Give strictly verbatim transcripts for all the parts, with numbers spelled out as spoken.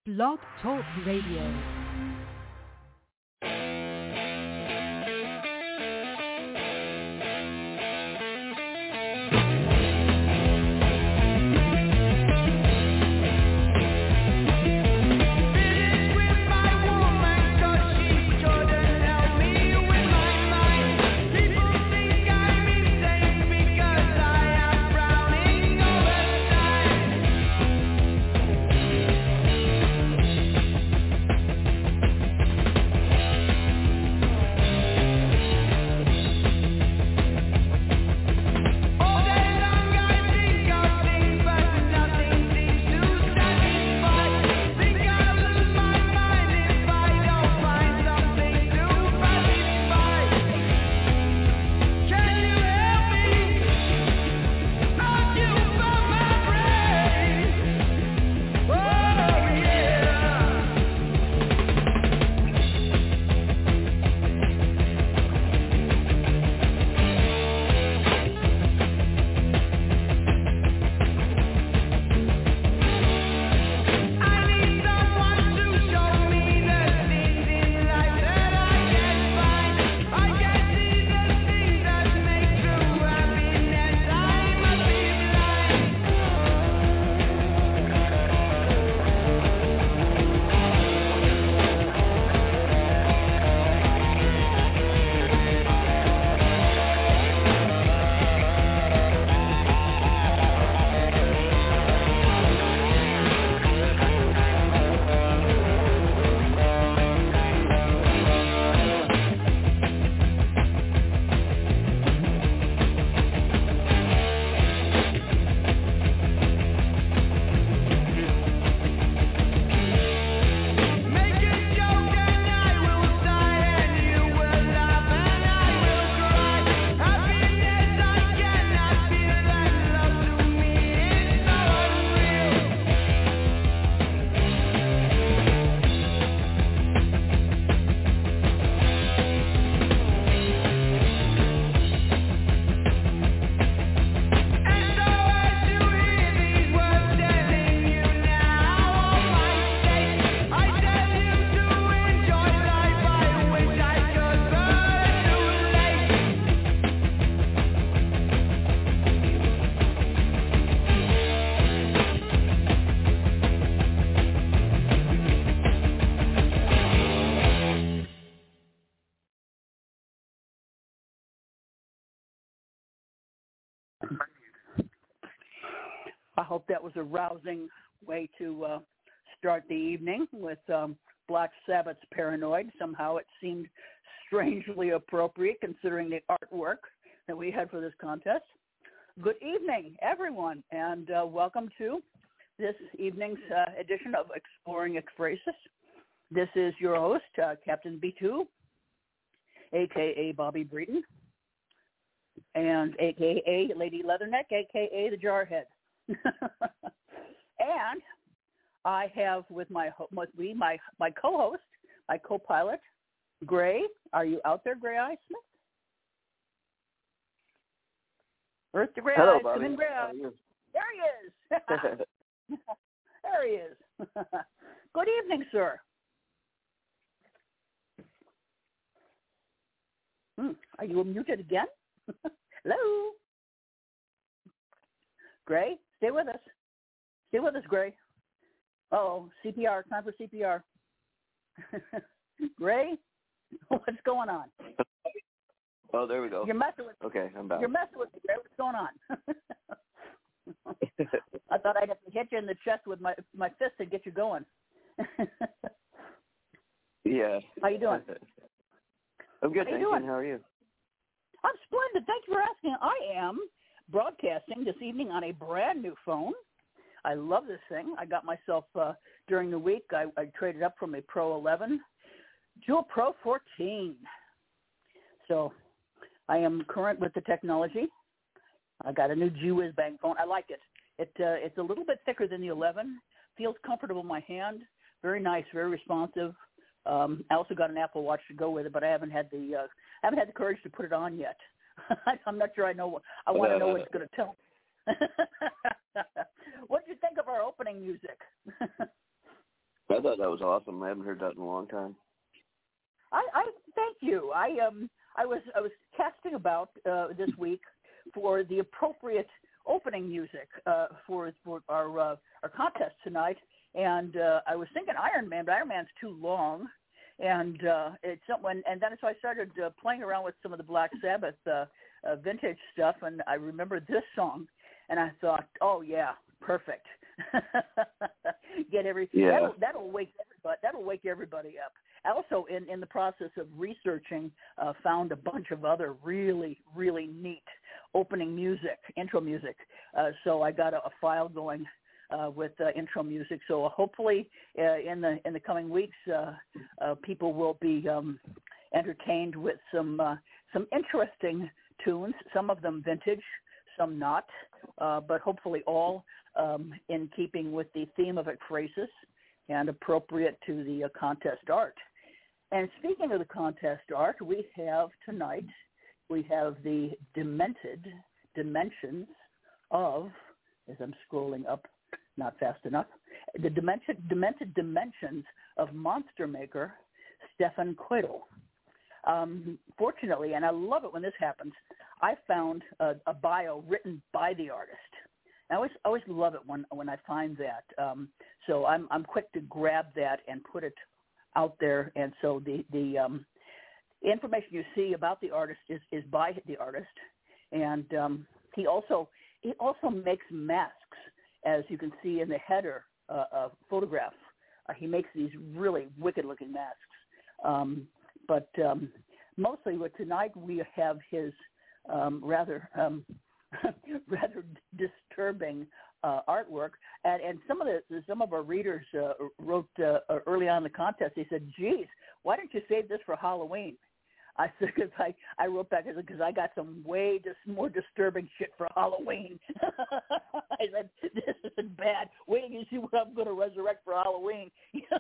Blog Talk Radio. I hope that was a rousing way to uh, start the evening with um, Black Sabbath's Paranoid. Somehow it seemed strangely appropriate considering the artwork that we had for this contest. Good evening, everyone, and uh, welcome to this evening's uh, edition of Exploring Ekphrasis. This is your host, uh, Captain B two, a k a. Bobby Breeden, and a k a. Lady Leatherneck, a k a the Jarhead. And I have with my with me my my co-host, my co-pilot, Gray. Are you out there, Gray Eye Smith? Earth to Gray Hello, Eye, Bobby. Smith Gray Eye. There he is. There he is. Good evening, sir. Hmm. Are you muted again? Hello, Gray. Stay with us. Stay with us, Gray. Uh-oh, C P R. Time for C P R. Gray, what's going on? Oh, there we go. You're messing with me. Okay, I'm back. You're messing with me, Gray. What's going on? I thought I'd have to hit you in the chest with my my fist and get you going. Yeah. How you doing? I'm good, How thank you you. doing? And how are you? I'm splendid. Thank you for asking. I am broadcasting this evening on a brand new phone. I love this thing. I got myself, uh, during the week, I, I traded up from a Pro eleven to a Pro fourteen. So I am current with the technology. I got a new G-Wiz Bang phone. I like it. It uh, It's a little bit thicker than the eleven. Feels comfortable in my hand. Very nice, very responsive. Um, I also got an Apple Watch to go with it, but I haven't had the uh, haven't had the courage to put it on yet. I'm not sure I know. What, I want to know what it's going to tell me. What did you think of our opening music? That I thought that was awesome. I haven't heard that in a long time. I, I thank you. I um I was I was casting about uh, this week for the appropriate opening music uh, for for our uh, our contest tonight, and uh, I was thinking Iron Man, but Iron Man's too long, and uh, it's something. And then so I started uh, playing around with some of the Black Sabbath uh, uh, vintage stuff, and I remembered this song, and I thought, oh yeah, perfect. Get every yeah. that'll, that'll wake everybody that'll wake everybody up. Also, in, in the process of researching, uh, found a bunch of other really, really neat opening music, intro music. Uh, so I got a, a file going uh, with uh, intro music. So hopefully, uh, in the in the coming weeks, uh, uh, people will be um, entertained with some uh, some interesting tunes. Some of them vintage, some not, uh, but hopefully all um, in keeping with the theme of ekphrasis and appropriate to the uh, contest art. And speaking of the contest art, we have tonight, we have the Demented Dimensions of, as I'm scrolling up, not fast enough, the Demented, Demented Dimensions of Monster Maker, Stefan Quaidel. Um, fortunately, and I love it when this happens, I found a, a bio written by the artist. I always always love it when when I find that. Um, so I'm I'm quick to grab that and put it out there. And so the the um, information you see about the artist is, is by the artist, and um, he also he also makes masks, as you can see in the header uh, uh, photograph. Uh, he makes these really wicked looking masks. Um, but um, mostly, with tonight we have his um, rather. Um, rather disturbing uh, artwork, and, and some of the some of our readers uh, wrote uh, early on in the contest. They said, "Geez, why didn't you save this for Halloween?" I said, "Because I, I wrote back because I got some way dis- more disturbing shit for Halloween." I said, "This isn't bad. Wait till you see what I'm going to resurrect for Halloween."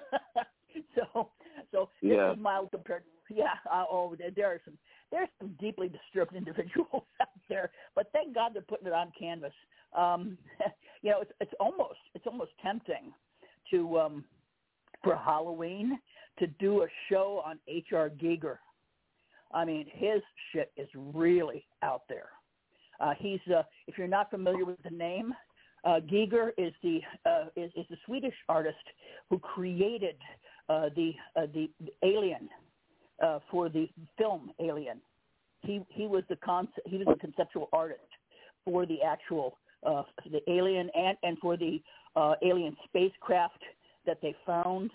so, so this yeah. is mild compared. Yeah. Uh, oh, there, there are some. There's some deeply disturbed individuals out there, but thank God they're putting it on canvas. Um, you know, it's, it's almost it's almost tempting to um, for Halloween to do a show on H R. Giger. I mean, his shit is really out there. Uh, he's uh, if you're not familiar with the name, uh, Giger is the uh, is, is the Swedish artist who created uh, the uh, the Alien. Uh, for the film Alien, he he was the concept, he was the conceptual artist for the actual uh, the Alien and and for the uh, alien spacecraft that they found.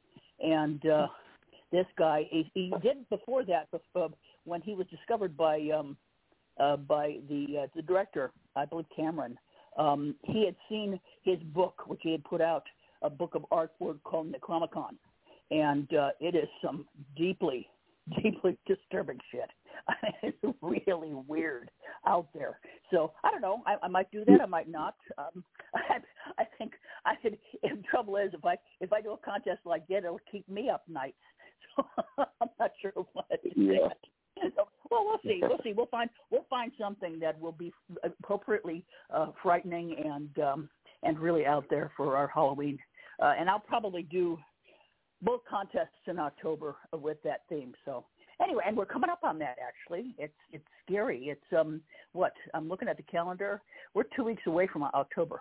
And uh, this guy he, he did before that before, when he was discovered by um, uh, by the uh, the director, I believe Cameron. Um, he had seen his book, which he had put out, a book of artwork called Necronomicon. And uh, it is some deeply, deeply disturbing shit. It's really weird out there. So I don't know. I, I might do that. I might not. Um, I, I think I could. The trouble is, if I if I do a contest like that, it'll keep me up nights. So I'm not sure what to do. Yeah. So, well, we'll see. We'll see. We'll find we'll find something that will be appropriately uh, frightening and um, and really out there for our Halloween. Uh, and I'll probably do both contests in October with that theme. So anyway, and we're coming up on that, actually. It's it's scary. It's, um what, I'm looking at the calendar. We're two weeks away from October.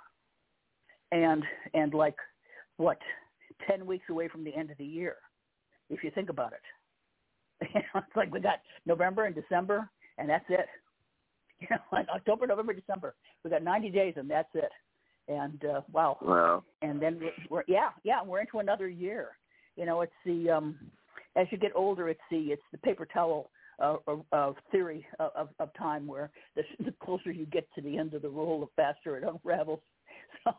And, and like, what, ten weeks away from the end of the year, if you think about it. It's like we got November and December, and that's it. You know, like October, November, December. We got ninety days, and that's it. And, uh, wow. Wow. And then we're, we're, yeah, yeah, we're into another year. You know, it's the um, as you get older, it's the it's the paper towel uh, of theory of, of time, where the, the closer you get to the end of the roll, the faster it unravels. So,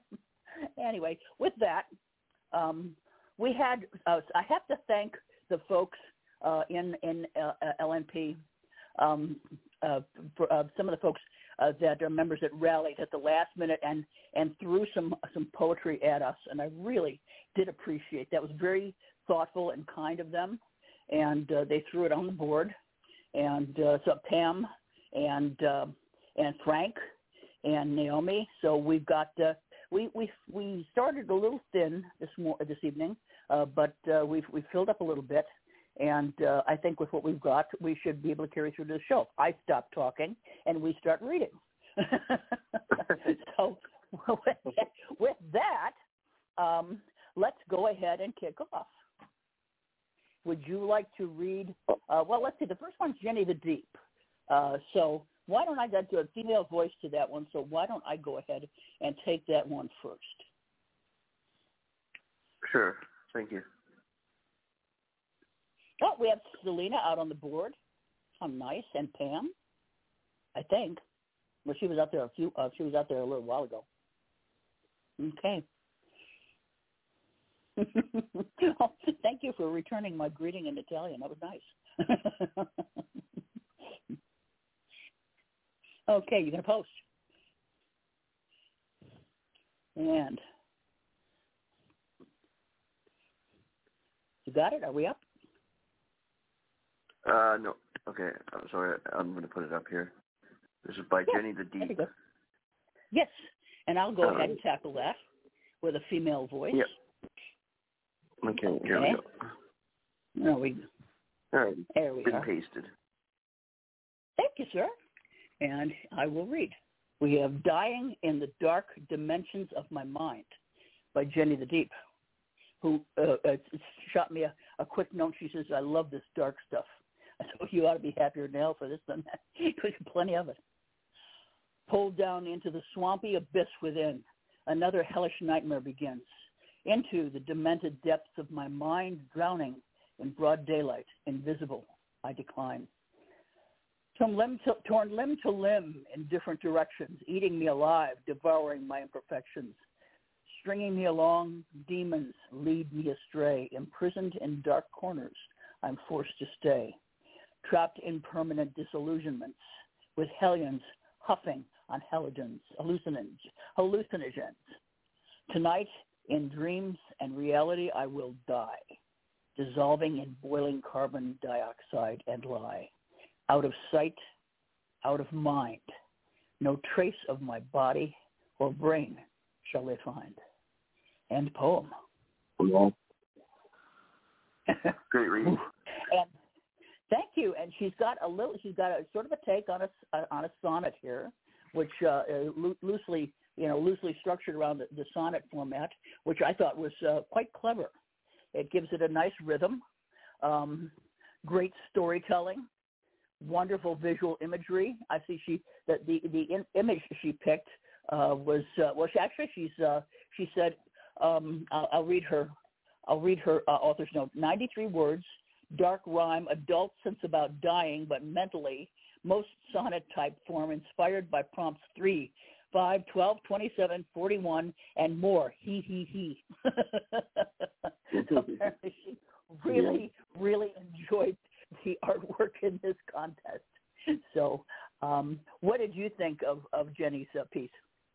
anyway, with that, um, we had uh, I have to thank the folks uh, in in uh, L N P, um, uh, for uh, some of the folks uh, that are members that rallied at the last minute and and threw some some poetry at us, and I really did appreciate that. It was very thoughtful and kind of them, and uh, they threw it on the board. And uh, so Pam and uh, and Frank and Naomi. So we've got uh, we we we started a little thin this mor- this evening, uh, but uh, we've we've filled up a little bit, and uh, I think with what we've got, we should be able to carry through the show. I stop talking, and we start reading. So with that, with that um, let's go ahead and kick off. Would you like to read? Uh, well, let's see. The first one's Jenny the Deep. Uh, so why don't I get a female voice to that one? So why don't I go ahead and take that one first? Sure. Thank you. Oh, we have Selena out on the board. How nice. And Pam, I think. Well, she was out there a few. Uh, she was out there a little while ago. Okay. Oh, thank you for returning my greeting in Italian. That was nice. Okay, you're going to post. And you got it? Are we up? Uh, no. Okay. I'm sorry. I'm going to put it up here. This is by Yeah, Jenny the Deep. go. Yes, and I'll go Uh, ahead and tackle that with a female voice. Yep. Okay, Okay. here we go. There we, All right. there we Been are. pasted. Thank you, sir. And I will read. We have Dying in the Dark Dimensions of My Mind by Jenny the Deep, who uh, uh, shot me a, a quick note. She says, I love this dark stuff. I said, you ought to be happier than hell for this than that. There's plenty of it. Pulled down into the swampy abyss within, another hellish nightmare begins. Into the demented depths of my mind, drowning in broad daylight, invisible, I decline. From limb to, torn limb to limb in different directions, eating me alive, devouring my imperfections. Stringing me along, demons lead me astray. Imprisoned in dark corners, I'm forced to stay. Trapped in permanent disillusionments, with hellions huffing on halogens, hallucinogens, hallucinogens. Tonight, in dreams and reality, I will die, dissolving in boiling carbon dioxide and lie. Out of sight, out of mind, no trace of my body or brain shall they find. End poem. Yeah. Great reading. And thank you. And she's got a little. She's got a sort of a take on a on a sonnet here, which uh, lo- loosely, you know, loosely structured around the, the sonnet format, which I thought was uh, quite clever. It gives it a nice rhythm, um, great storytelling, wonderful visual imagery. I see she that the the in, image she picked uh, was uh, well. She actually she's uh, she said um, I'll, I'll read her. I'll read her uh, author's note. ninety-three words, dark rhyme, adult sense about dying, but mentally, most sonnet type form inspired by prompts three, five, twelve, twenty-seven, forty-one, and more. He, he, he. Apparently she really, really enjoyed the artwork in this contest. So um, what did you think of, of Jenny's uh, piece?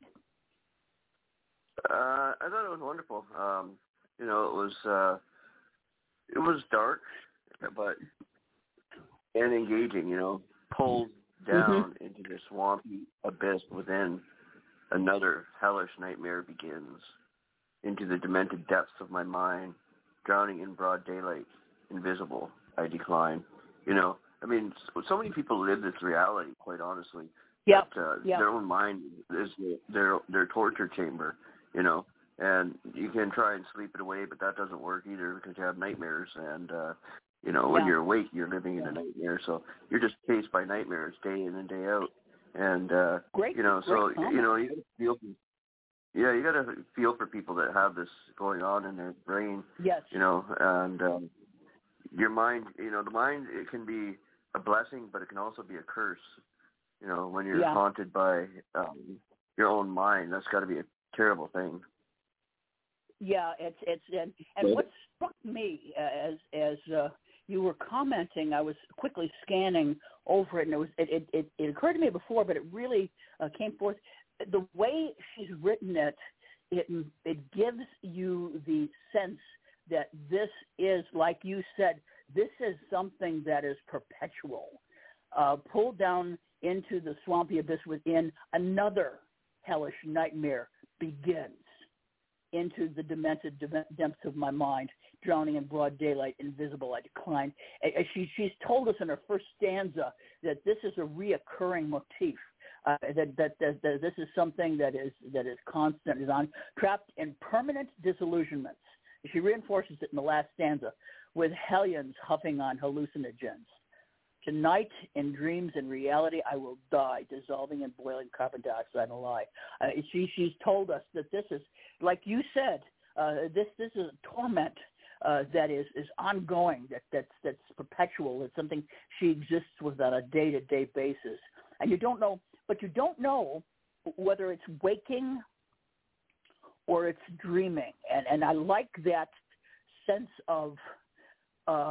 Uh, I thought it was wonderful. Um, you know, it was uh, it was dark, but and engaging. You know, pulled down mm-hmm. into the swampy abyss within. Another hellish nightmare begins. Into the demented depths of my mind, drowning in broad daylight, invisible, I decline. You know, I mean, so, so many people live this reality. Quite honestly, yep. that uh, yep. their own mind is their their torture chamber. You know, and you can try and sleep it away, but that doesn't work either because you have nightmares. And, uh, you know, when yeah. you're awake, you're living in yeah. a nightmare. So you're just chased by nightmares day in and day out. And, uh, great, you know, so, great you know, you got to feel, yeah, you got to feel for people that have this going on in their brain. Yes. You know, and um, your mind, you know, the mind, it can be a blessing, but it can also be a curse. You know, when you're yeah. haunted by um, your own mind, that's got to be a terrible thing. Yeah, it's it's and, and what struck me as as uh, you were commenting, I was quickly scanning over it, and it was it it, it, it occurred to me before, but it really uh, came forth. The way she's written it, it it gives you the sense that this is, like you said, this is something that is perpetual, uh, pulled down into the swampy abyss within, another hellish nightmare begins into the demented depths of my mind, drowning in broad daylight, invisible, I decline. And she, she's told us in her first stanza that this is a reoccurring motif, uh, that, that, that, that this is something that is that is constant, is on, trapped in permanent disillusionments. She reinforces it in the last stanza, with hellions huffing on hallucinogens. Tonight, in dreams and reality, I will die, dissolving in boiling carbon dioxide and lie. Uh, she, she's told us that this is, like you said, uh, this this is a torment uh, that is, is ongoing, that that's that's perpetual. It's something she exists with on a day-to-day basis, and you don't know, but you don't know whether it's waking or it's dreaming, and and I like that sense of. Uh,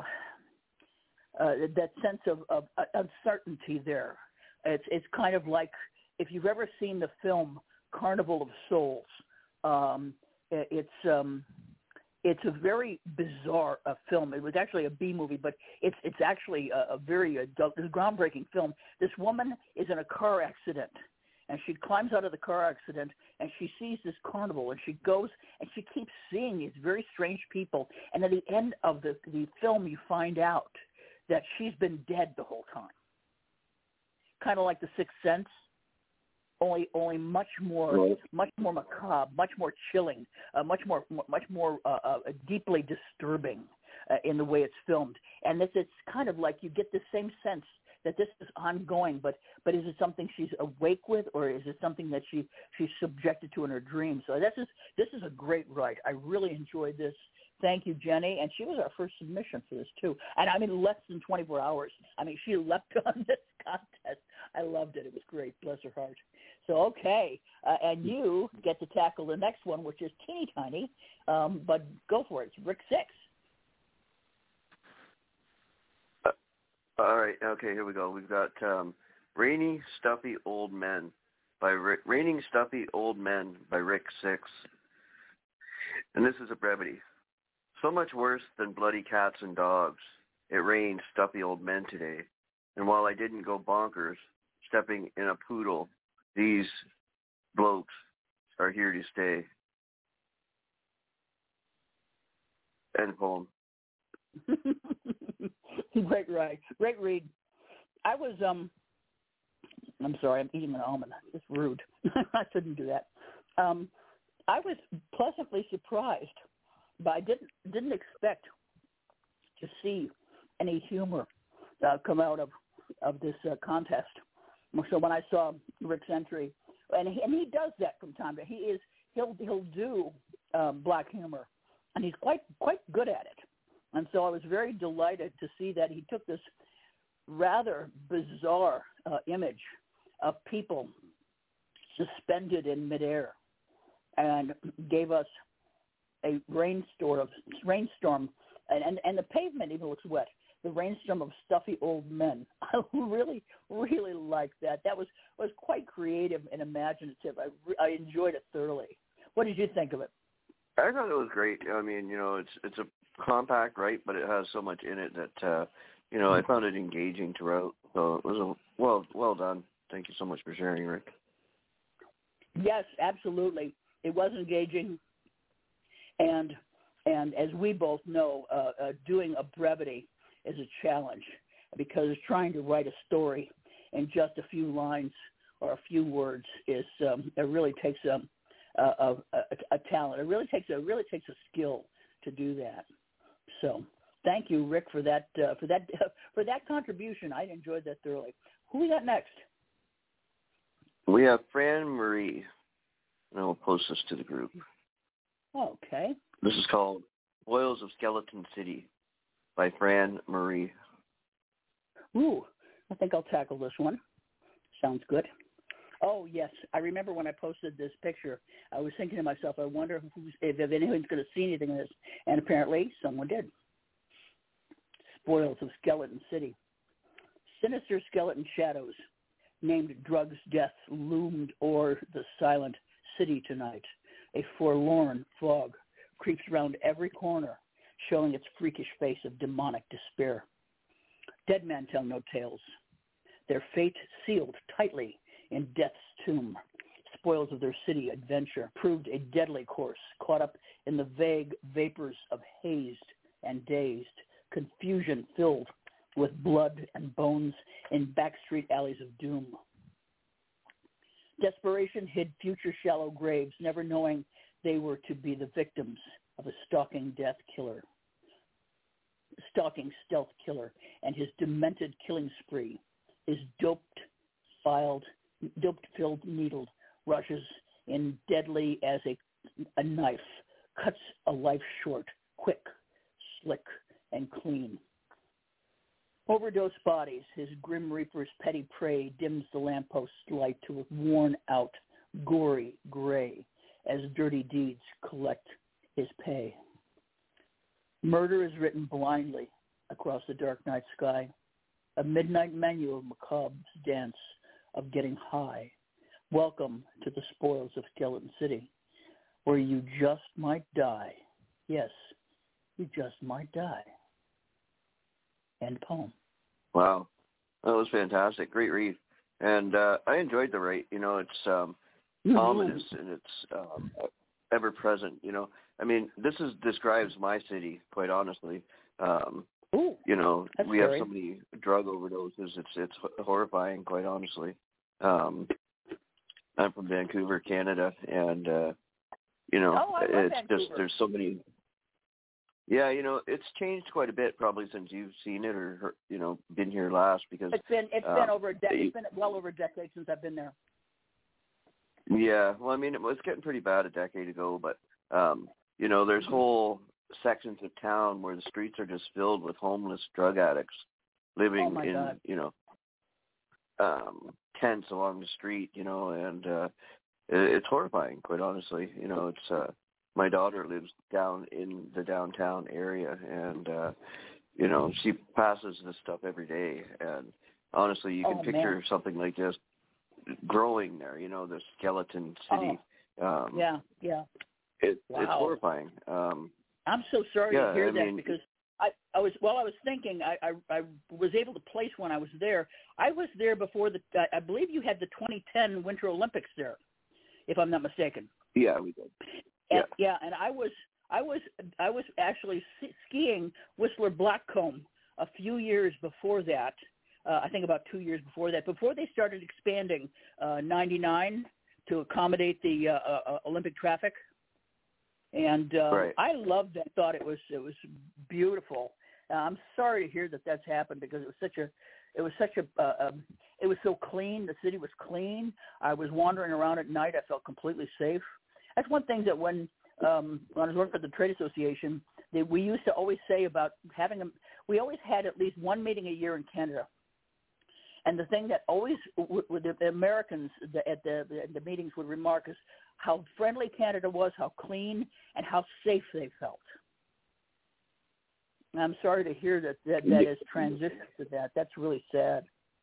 Uh, that sense of, of uh, uncertainty there. It's it's kind of like if you've ever seen the film Carnival of Souls. Um, it's um, it's a very bizarre uh, film. It was actually a B movie, but it's it's actually a, a very adult, this groundbreaking film. This woman is in a car accident, and she climbs out of the car accident, and she sees this carnival, and she goes, and she keeps seeing these very strange people. And at the end of the the film, you find out that she's been dead the whole time. Kind of like The Sixth Sense, only only much more right. much more macabre, much more chilling, uh, much more much more uh, uh, deeply disturbing uh, in the way it's filmed. And this it's kind of like you get the same sense that this is ongoing, but but is it something she's awake with, or is it something that she she's subjected to in her dreams? So this is this is a great write. I really enjoyed this. Thank you, Jenny. And she was our first submission for this, too. And I mean, less than twenty-four hours. I mean, she leapt on this contest. I loved it. It was great. Bless her heart. So, okay. Uh, and you get to tackle the next one, which is teeny tiny. Um, but go for it. It's Rick Six. Uh, all right. Okay, here we go. We've got um, Rainy, Stuffy Old Men by Rick, Raining Stuffy Old Men by Rick Six. And this is a brevity. So much worse than bloody cats and dogs. It rained stuffy old men today. And while I didn't go bonkers, stepping in a poodle, these blokes are here to stay. End poem. Great read. Great read. I was, um, I'm sorry, I'm eating an almond. It's rude. I shouldn't do that. Um, I was pleasantly surprised, but I didn't didn't expect to see any humor uh, come out of of this uh, contest. So when I saw Rick's entry, and he, and he does that from time to time. He is he'll he'll do um, black humor, and he's quite quite good at it. And so I was very delighted to see that he took this rather bizarre uh, image of people suspended in midair and gave us a rainstorm, rainstorm, and, and, and the pavement even looks wet. The rainstorm of stuffy old men. I really, really liked that. That was, was quite creative and imaginative. I, I enjoyed it thoroughly. What did you think of it? I thought it was great. I mean, you know, it's it's a compact, right? But it has so much in it that, uh, you know, I found it engaging throughout. So it was a, well, well done. Thank you so much for sharing, Rick. Yes, absolutely. It was engaging, and and as we both know, uh, uh, doing a brevity is a challenge because trying to write a story in just a few lines or a few words is um, it really takes a, a, a, a talent. It really takes a really takes a skill to do that. So thank you, Rick, for that uh, for that uh, for that contribution. I enjoyed that thoroughly. Who we got next? We have Fran Marie, and I will post this to the group. Okay. This is called Boils of Skeleton City by Fran Marie. Ooh, I think I'll tackle this one. Sounds good. Oh, yes. I remember when I posted this picture, I was thinking to myself, I wonder who's, if, if anyone's going to see anything in this. And apparently someone did. Spoils of Skeleton City. Sinister skeleton shadows, named drugs, deaths, loomed o'er the silent city tonight. A forlorn fog creeps around every corner, showing its freakish face of demonic despair. Dead men tell no tales, their fate sealed tightly in death's tomb. spoils of their city adventure proved a deadly course, caught up in the vague vapors of hazed and dazed, confusion filled with blood and bones in backstreet alleys of doom. Desperation hid future shallow graves, never knowing they were to be the victims of a stalking death killer, stalking stealth killer, and his demented killing spree, his doped, filed, doped-filled needle rushes in deadly as a, a knife, cuts a life short, quick, slick, and clean. Overdose bodies, his grim reaper's petty prey dims the lampost's light to a worn-out, gory gray as dirty deeds collect his pay. Murder is written blindly across the dark night sky, a midnight menu of macabre's dance of getting high. Welcome to the spoils of Skeleton City, where you just might die. Yes, you just might die. End poem. Wow, that was fantastic. Great read, and uh, I enjoyed the write. You know, it's um, mm-hmm. ominous and it's um, ever present. You know, I mean, this is describes my city quite honestly. Um, Ooh, you know, we scary. have so many drug overdoses. It's it's horrifying, quite honestly. Um, I'm from Vancouver, Canada, and uh, you know, oh, I love it's Vancouver. just there's so many. Yeah, you know, it's changed quite a bit probably since you've seen it or, or you know been here last because it's been it's um, been over a decade. It's been well over a decade since I've been there. Yeah, well, I mean, it was getting pretty bad a decade ago, but um, you know, there's whole sections of town where the streets are just filled with homeless drug addicts living oh my in God. you know um, tents along the street, you know, and uh, it, it's horrifying, quite honestly. You know, it's. Uh, My daughter lives down in the downtown area, and, uh, you know, she passes this stuff every day. And honestly, you can oh, picture man. something like this growing there, you know, the skeleton city. Oh. Um, yeah, yeah. It, wow. It's horrifying. Um, I'm so sorry yeah, to hear I that mean, because I, I was, while I was thinking, I, I, I was able to place when I was there. I was there before the, I believe you had the twenty ten Winter Olympics there, if I'm not mistaken. Yeah, we did. And, yeah. yeah, and I was I was I was actually skiing Whistler Blackcomb a few years before that. Uh, I think about two years before that, before they started expanding uh, ninety-nine to accommodate the uh, uh, Olympic traffic. And uh, right. I loved that. Thought it was it was beautiful. Uh, I'm sorry to hear that that's happened because it was such a it was such a uh, um, it was so clean. The city was clean. I was wandering around at night. I felt completely safe. That's one thing that when um, when I was working for the Trade Association, that we used to always say about having a, we always had at least one meeting a year in Canada. And the thing that always w- w- the Americans the, at the, the, the meetings would remark is how friendly Canada was, how clean, and how safe they felt. And I'm sorry to hear that that, that has transitioned to that. That's really sad.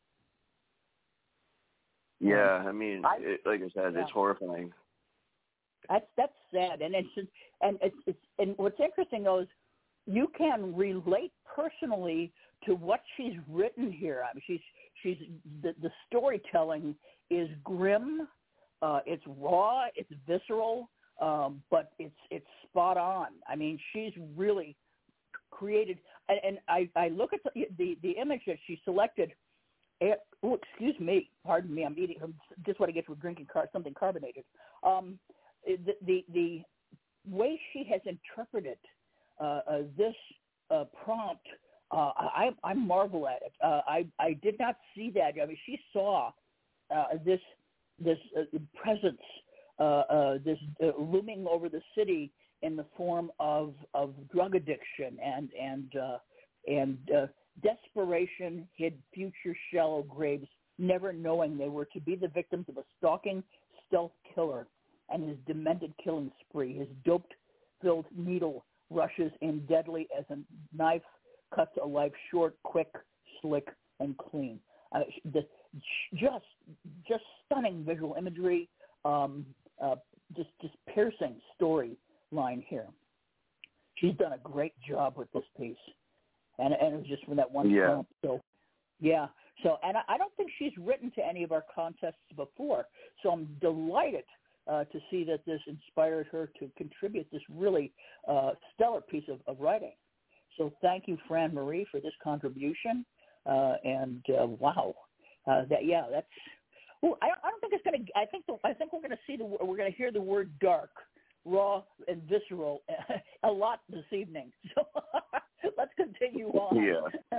Yeah, I mean, I, it, like I said, yeah. it's horrifying. That's that's sad, and it's and it's, it's and what's interesting though is you can relate personally to what she's written here. I mean, she's she's the, the storytelling is grim, uh, it's raw, it's visceral, um, but it's it's spot on. I mean, she's really created, and, and I, I look at the, the the image that she selected. It, oh, excuse me, pardon me, I'm eating. I'm just want to get to drinking car, something carbonated. Um, The, the the way she has interpreted uh, uh, this uh, prompt, uh, I I marvel at it. Uh, I I did not see that. I mean, she saw uh, this this uh, presence, uh, uh, this uh, looming over the city in the form of, of drug addiction and and uh, and uh, desperation hid future shallow graves, never knowing they were to be the victims of a stalking stealth killer. And his demented killing spree, his doped-filled needle rushes in deadly as a knife cuts a life short, quick, slick, and clean. Uh, the, just, just stunning visual imagery, um, uh, just, just piercing storyline here. She's done a great job with this piece, and and it was just from that one yeah. prompt. So, yeah. So, and I, I don't think she's written to any of our contests before. So I'm delighted uh, to see that this inspired her to contribute this really uh, stellar piece of, of writing. So thank you, Fran Marie, for this contribution. Uh, and uh, wow, uh, that yeah, that's. Well, I, I don't think it's going to. I think the, I think we're going to see the. We're going to hear the word dark, raw, and visceral a lot this evening. So let's continue on. Yeah.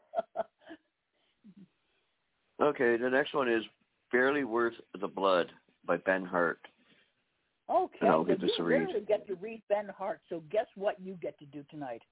Okay, the next one is Barely Worth the Blood by Ben Hart. Okay, and I'll well, give this you a read. rarely get to read Ben Hart, so guess what you get to do tonight?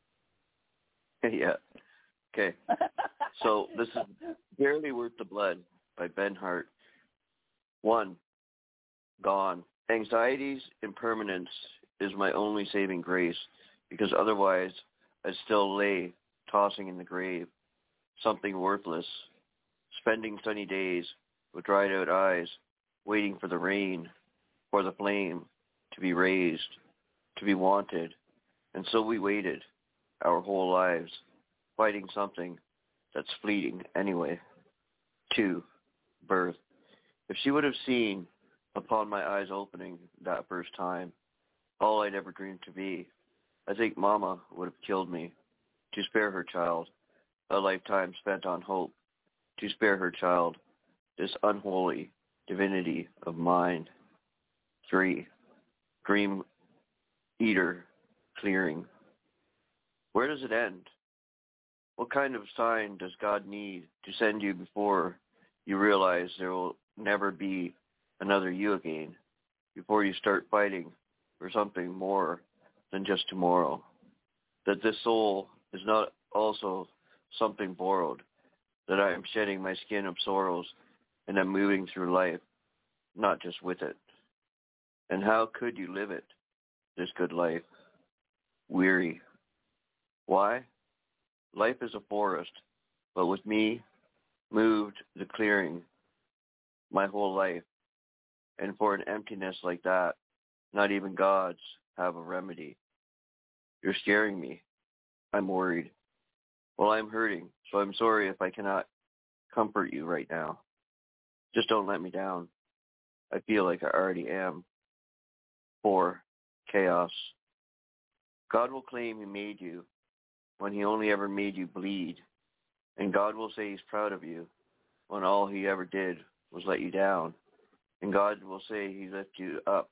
Yeah. Okay. So this is Barely Worth the Blood by Ben Hart. One, gone. Anxiety's impermanence is my only saving grace, because otherwise I still lay tossing in the grave, something worthless, spending sunny days with dried out eyes, waiting for the rain, for the flame to be raised, to be wanted. And so we waited our whole lives, fighting something that's fleeting anyway. Two, birth. If she would have seen upon my eyes opening that first time all I'd ever dreamed to be, I think Mama would have killed me to spare her child a lifetime spent on hope, to spare her child this unholy divinity of mine. Three, dream eater clearing. Where does it end? What kind of sign does God need to send you before you realize there will never be another you again, before you start fighting for something more than just tomorrow? That this soul is not also something borrowed, that I am shedding my skin of sorrows and am moving through life, not just with it. And how could you live it, this good life? Weary. Why? Life is a forest, but with me, moved the clearing my whole life. And for an emptiness like that, not even gods have a remedy. You're scaring me. I'm worried. Well, I'm hurting, so I'm sorry if I cannot comfort you right now. Just don't let me down. I feel like I already am. Four, chaos. God will claim he made you when he only ever made you bleed. And God will say he's proud of you when all he ever did was let you down. And God will say he lifted you up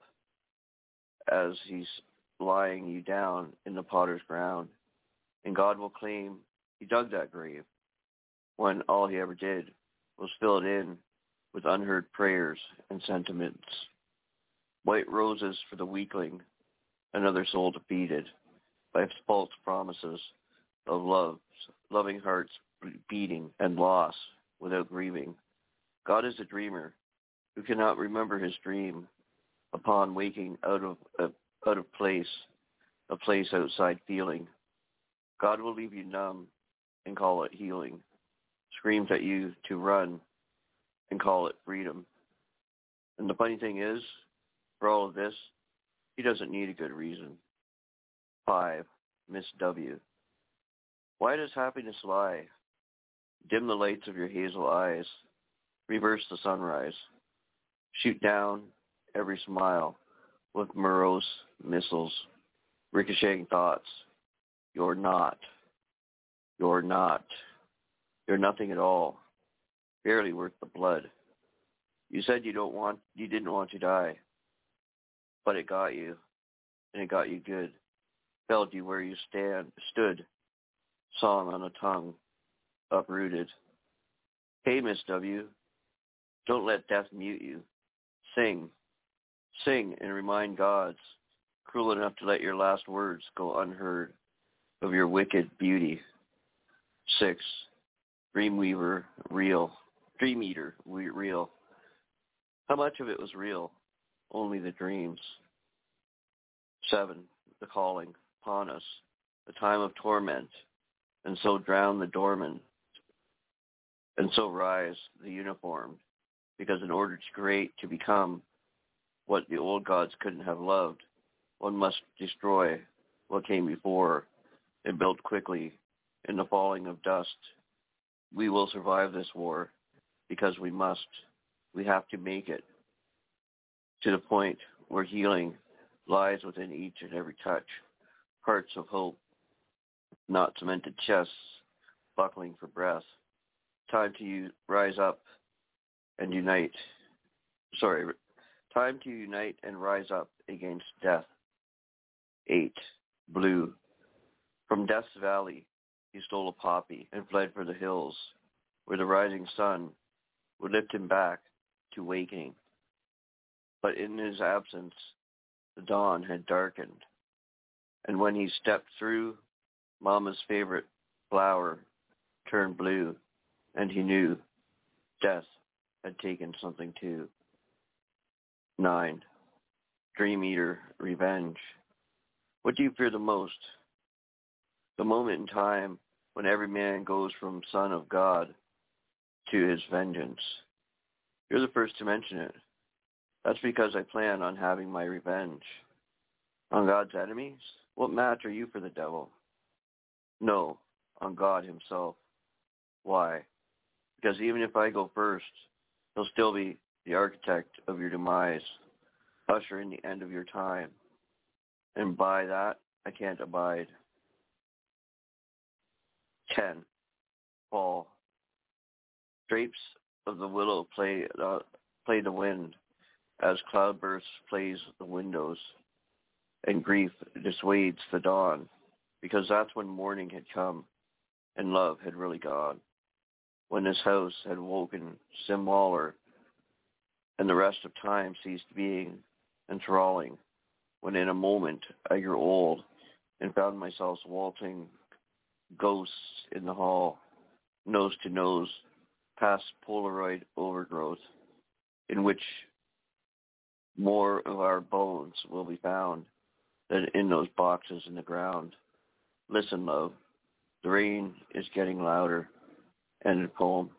as he's lying you down in the potter's ground. And God will claim he dug that grave when all he ever did was fill it in with unheard prayers and sentiments. White roses for the weakling, another soul defeated by false promises of love, loving hearts beating and loss without grieving. God is a dreamer who cannot remember his dream upon waking out of uh, out of place, a place outside feeling. God will leave you numb and call it healing, screams at you to run and call it freedom. And the funny thing is, for all of this, he doesn't need a good reason. Five, Miss W. Why does happiness lie? Dim the lights of your hazel eyes. Reverse the sunrise. Shoot down every smile with morose missiles, ricocheting thoughts. You're not. You're not. You're nothing at all. Barely worth the blood. You said you don't want, you didn't want to die, but it got you, and it got you good. Felled you where you stand, stood, song on a tongue, uprooted. Hey, Miss W, don't let death mute you. Sing, sing and remind gods, cruel enough to let your last words go unheard, of your wicked beauty. Six, Dreamweaver, real. Dream Eater, real. How much of it was real? Only the dreams. Seven, the calling upon us, the time of torment, and so drown the dormant, and so rise the uniformed, because in order to create, to become what the old gods couldn't have loved, one must destroy what came before and build quickly in the falling of dust we will survive this war because we must. We have to make it to the point where healing lies within each and every touch. Hearts of hope, not cemented chests, buckling for breath. Time to u- rise up and unite. Sorry, time to unite and rise up against death. Eight, blue. From Death's Valley, he stole a poppy and fled for the hills, where the rising sun would lift him back to waking. But in his absence, the dawn had darkened, and when he stepped through, Mama's favorite flower turned blue, and he knew death had taken something too. Nine, Dream Eater, revenge. What do you fear the most? The moment in time when every man goes from son of God to his vengeance. You're the first to mention it. That's because I plan on having my revenge. On God's enemies? What match are you for the devil? No, on God himself. Why? Because even if I go first, he'll still be the architect of your demise, ushering the end of your time. And by that, I can't abide. Ten, fall. Drapes of the willow play, uh, play the wind, as cloudburst plays the windows, and grief dissuades the dawn, because that's when morning had come, and love had really gone, when this house had woken smaller, and the rest of time ceased being enthralling, when in a moment I grew old, and found myself waltzing ghosts in the hall, nose to nose, past Polaroid overgrowth, in which more of our bones will be found than in those boxes in the ground. Listen, love, the rain is getting louder. End poem.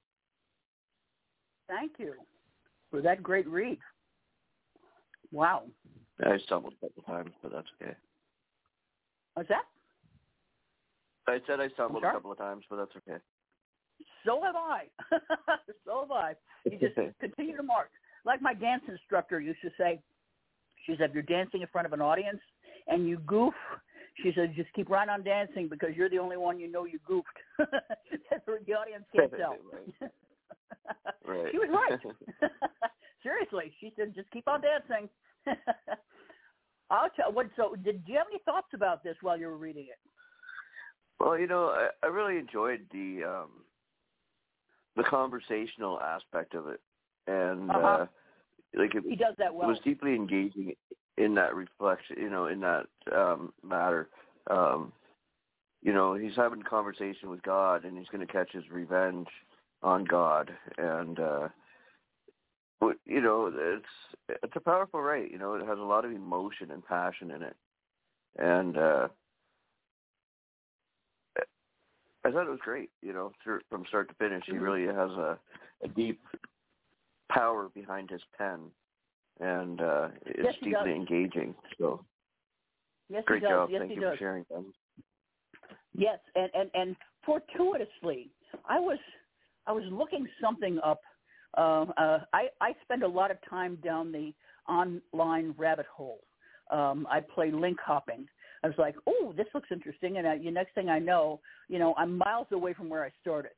Thank you for that great read. Wow. I stumbled a couple times, but that's okay. What's that? I said I stumbled a couple of times, but that's okay. So have I. so have I. You just continue to mark. Like my dance instructor used to say, she said, if you're dancing in front of an audience and you goof, she said, just keep right on dancing because you're the only one you know you goofed. The audience can't tell. Right. She was right. Seriously. She said, just keep on dancing. I'll tell what. So did do you have any thoughts about this while you were reading it? Well, you know, I, I really enjoyed the um, the conversational aspect of it, and uh-huh. uh, like it, he does that well. It was deeply engaging in that reflection, you know, in that um, matter. Um, you know, he's having a conversation with God, and he's going to catch his revenge on God, and uh, you know, it's it's a powerful right. You know, it has a lot of emotion and passion in it, and uh, I thought it was great. You know, through, from start to finish, mm-hmm. He really has a, a deep power behind his pen, and uh, it's yes, deeply engaging. So, yes, great he does. job. Yes, Thank he you does. for sharing them. Yes, and, and, and fortuitously, I was I was looking something up. Uh, uh, I I spend a lot of time down the online rabbit hole. Um, I play link hopping. I was like, oh, this looks interesting, and uh, the next thing I know, you know, I'm miles away from where I started.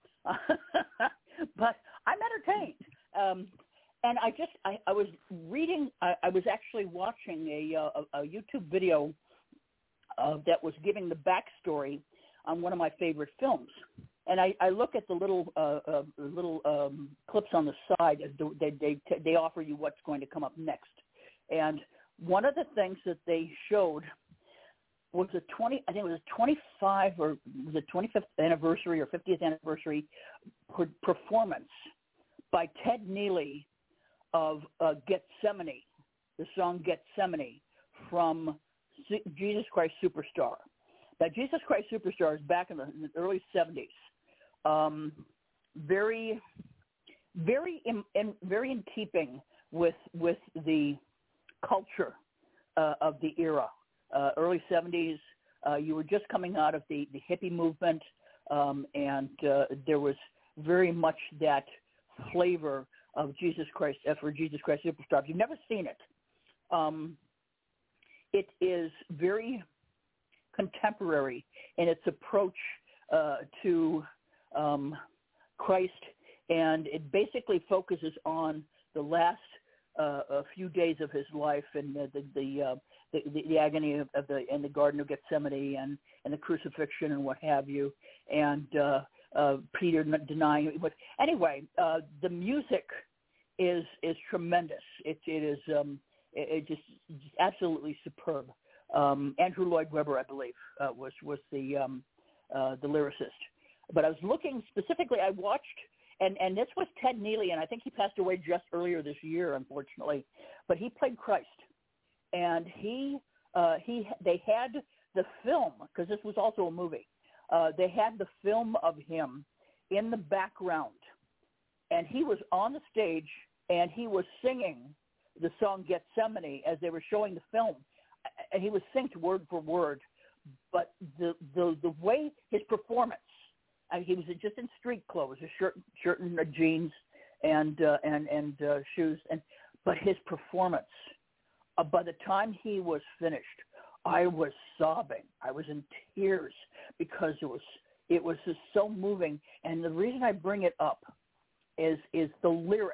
But I'm entertained. Um, and I just, I, I was reading, I, I was actually watching a, uh, a, a YouTube video uh, that was giving the backstory on one of my favorite films. And I, I look at the little uh, uh, little um, clips on the side. As they, they, they offer you what's going to come up next. And one of the things that they showed was a twenty, I think it was a twenty-five or was it twenty-fifth anniversary or fiftieth anniversary per- performance by Ted Neely of uh, Gethsemane, the song Gethsemane from C- Jesus Christ Superstar. Now, Jesus Christ Superstar is back in the, in the early seventies. Um, very, very, in, in, very in keeping with with the culture uh, of the era. Uh, early seventies, uh, you were just coming out of the, the hippie movement. um, and uh, there was very much that flavor of Jesus Christ, uh, for Jesus Christ Superstar. If you've never seen it, um, it is very contemporary in its approach uh, to um, Christ, and it basically focuses on the last uh, a few days of his life and the the the, uh, the, the, the agony of, of the in the Garden of Gethsemane and, and the crucifixion and what have you, and uh, uh, Peter denying it. But anyway, uh, the music is is tremendous. It it is um, it, it just, just absolutely superb. Um, Andrew Lloyd Webber, I believe, uh, was was the um, uh, the lyricist. But I was looking specifically. I watched, and, and this was Ted Neely, and I think he passed away just earlier this year, unfortunately. But he played Christ, and he uh, he they had the film, because this was also a movie. Uh, they had the film of him in the background, and he was on the stage, and he was singing the song Gethsemane as they were showing the film, and he was synced word for word. But the the, the way his performance, I mean, he was just in street clothes, a shirt, shirt and uh, jeans, and uh, and and uh, shoes, and but his performance, uh, by the time he was finished, I was sobbing. I was in tears because it was it was just so moving. And the reason I bring it up is is the lyrics.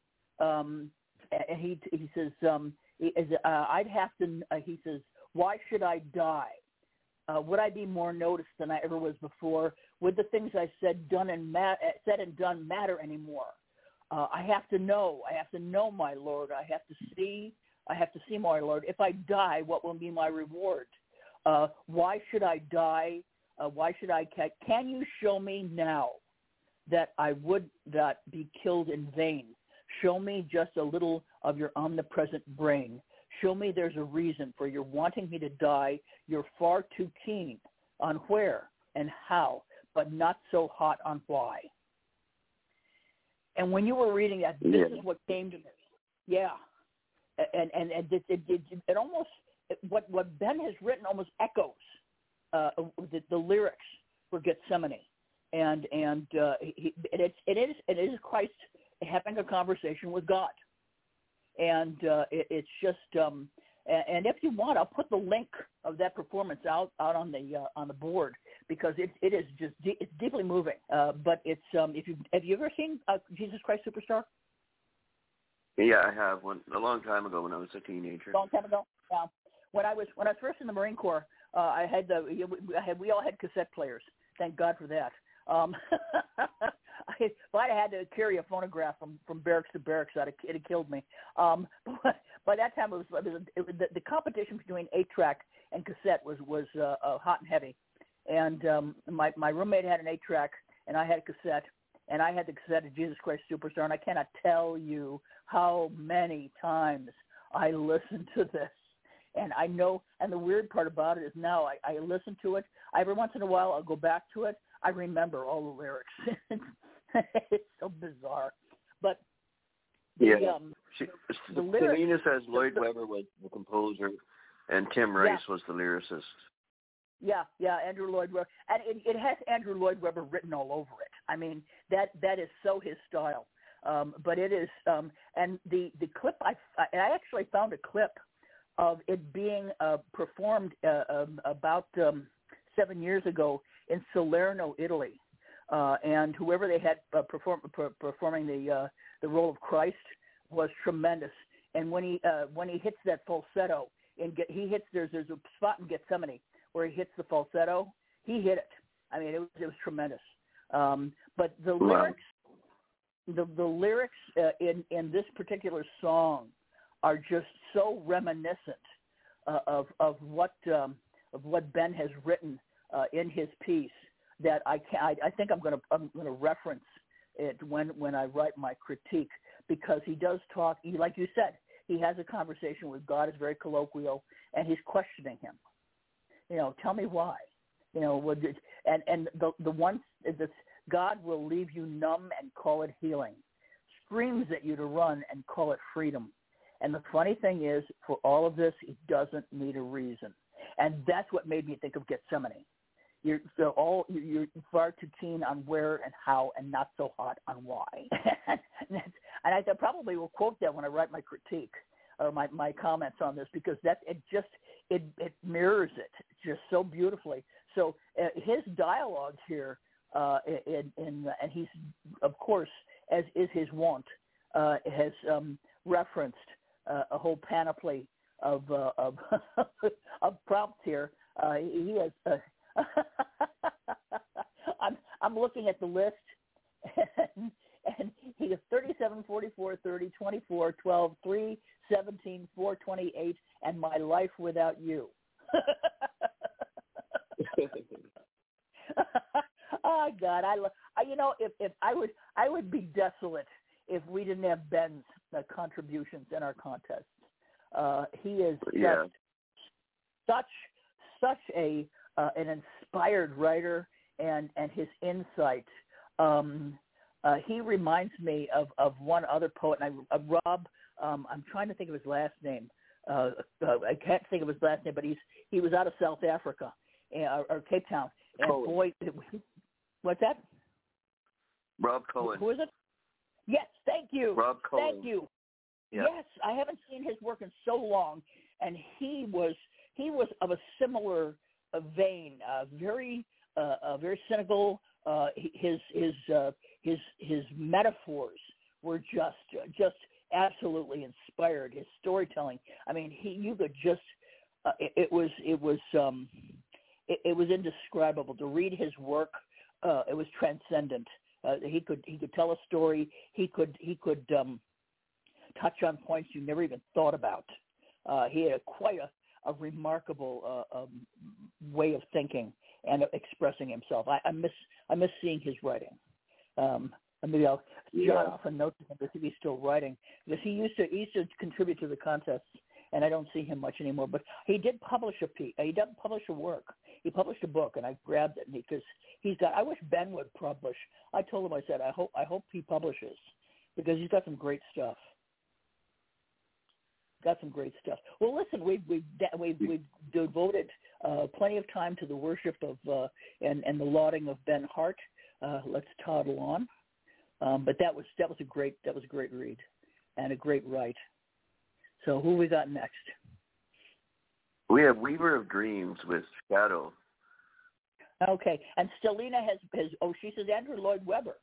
Um, and he he says um, he, uh, I'd have to. Uh, he says, why should I die? Uh, would I be more noticed than I ever was before? Would the things I said, done and ma- said and done matter anymore? Uh, I have to know. I have to know, my Lord. I have to see. I have to see, my Lord. If I die, what will be my reward? Uh, why should I die? Uh, why should I? Ca- can you show me now that I would not be killed in vain? Show me just a little of your omnipresent brain. Show me there's a reason for your wanting me to die. You're far too keen on where and how, but not so hot on why. And when you were reading that, this yeah. is what came to me. Yeah. And and, and it, it, it, it almost, what, what Ben has written almost echoes uh, the, the lyrics for Gethsemane. And and uh, he, it, it's, it, is, it is Christ having a conversation with God. And uh, it, it's just, um, and, and if you want, I'll put the link of that performance out, out on the uh, on the board, because it it is just de- it's deeply moving. Uh, but it's um, if you have you ever seen uh, Jesus Christ Superstar? Yeah, I have one a long time ago when I was a teenager. A long time ago. Yeah. When I was when I was first in the Marine Corps, uh, I had the I had we all had cassette players. Thank God for that. Um, I, if I had to carry a phonograph from, from barracks to barracks, I'd have, it had killed me. Um, but by that time, it was, it was, it was the, the competition between eight-track and cassette was was uh, uh, hot and heavy. And um, my my roommate had an eight-track, and I had a cassette, and I had the cassette of Jesus Christ Superstar. And I cannot tell you how many times I listened to this. And I know, and the weird part about it is now I, I listen to it. Every once in a while, I'll go back to it. I remember all the lyrics. It's so bizarre. But the, yeah, um, she, the lyrics, Selena says Lloyd the, Webber was the composer, and Tim Rice yeah. was the lyricist. Yeah, yeah, Andrew Lloyd Webber, and it, it has Andrew Lloyd Webber written all over it. I mean, that that is so his style. Um, but it is, um, and the the clip I I actually found a clip of it being uh, performed uh, um, about um, seven years ago in Salerno, Italy, uh, and whoever they had uh, perform, per, performing the uh, the role of Christ was tremendous. And when he uh, when he hits that falsetto, in get, he hits there's there's a spot in Gethsemane where he hits the falsetto. He hit it. I mean, it was it was tremendous. Um, but the Wow. lyrics, the the lyrics uh, in in this particular song are just so reminiscent uh, of of what um, of what Ben has written uh, in his piece that I can I, I think I'm going to I'm going to reference it when when I write my critique, because he does talk. He, like you said, he has a conversation with God. It's very colloquial, and he's questioning him. You know, tell me why. You know, would it, and and the the one this God will leave you numb and call it healing, screams at you to run and call it freedom. And the funny thing is, for all of this, he doesn't need a reason. And that's what made me think of Gethsemane. you're so all you're far too keen on where and how, and not so hot on why. and, that's, and I probably will quote that when I write my critique or my, my comments on this, because that it just it it mirrors it just so beautifully. So uh, his dialogue here, uh, in, in and he's of course, as is his wont, uh, has um, referenced uh, a whole panoply of uh, of of prompts here. Uh, he has. Uh, I'm I'm looking at the list, and, and he has thirty-seven, forty-four, thirty, twenty-four, twelve, three, seventeen, four, twenty-eight, and My Life Without You. Oh God, I, I you know if, if I would I would be desolate if we didn't have Ben's uh, contributions in our contest. Uh, he is yeah. just such such a uh, an inspired writer, and, and his insight. Um, uh, he reminds me of, of one other poet, and I, uh, Rob. Um, I'm trying to think of his last name. Uh, uh, I can't think of his last name, but he's he was out of South Africa uh, or Cape Town. And Cohen. boy, what's that? Rob Cohen. Who is it? Yes, thank you. Rob Cohen. Thank you. Yeah. Yes, I haven't seen his work in so long, and he was he was of a similar uh, vein, uh, very uh, uh, very cynical. Uh, his his uh, his his metaphors were just uh, just absolutely inspired. His storytelling, I mean, he you could just uh, it, it was it was um, it, it was indescribable to read his work. Uh, it was transcendent. Uh, he could he could tell a story. He could he could um, touch on points you never even thought about. Uh, he had a, quite a, a remarkable uh, um, way of thinking and expressing himself. I, I miss I miss seeing his writing. Um, maybe I'll yeah. jot off a note to him to see if he's still writing, because he used to he used to contribute to the contests, and I don't see him much anymore. But he did publish a piece. He did publish a work. He published a book, and I grabbed it because he's got. I wish Ben would publish. I told him, I said, I hope I hope he publishes, because he's got some great stuff. Got some great stuff. Well, listen, we've we've we've, we've devoted uh, plenty of time to the worship of uh, and and the lauding of Ben Hart. Uh, let's toddle on. Um, but that was that was a great that was a great read, and a great write. So who we got next? We have Weaver of Dreams with Shadow. Okay, and Stelina has, has oh she says Andrew Lloyd Webber.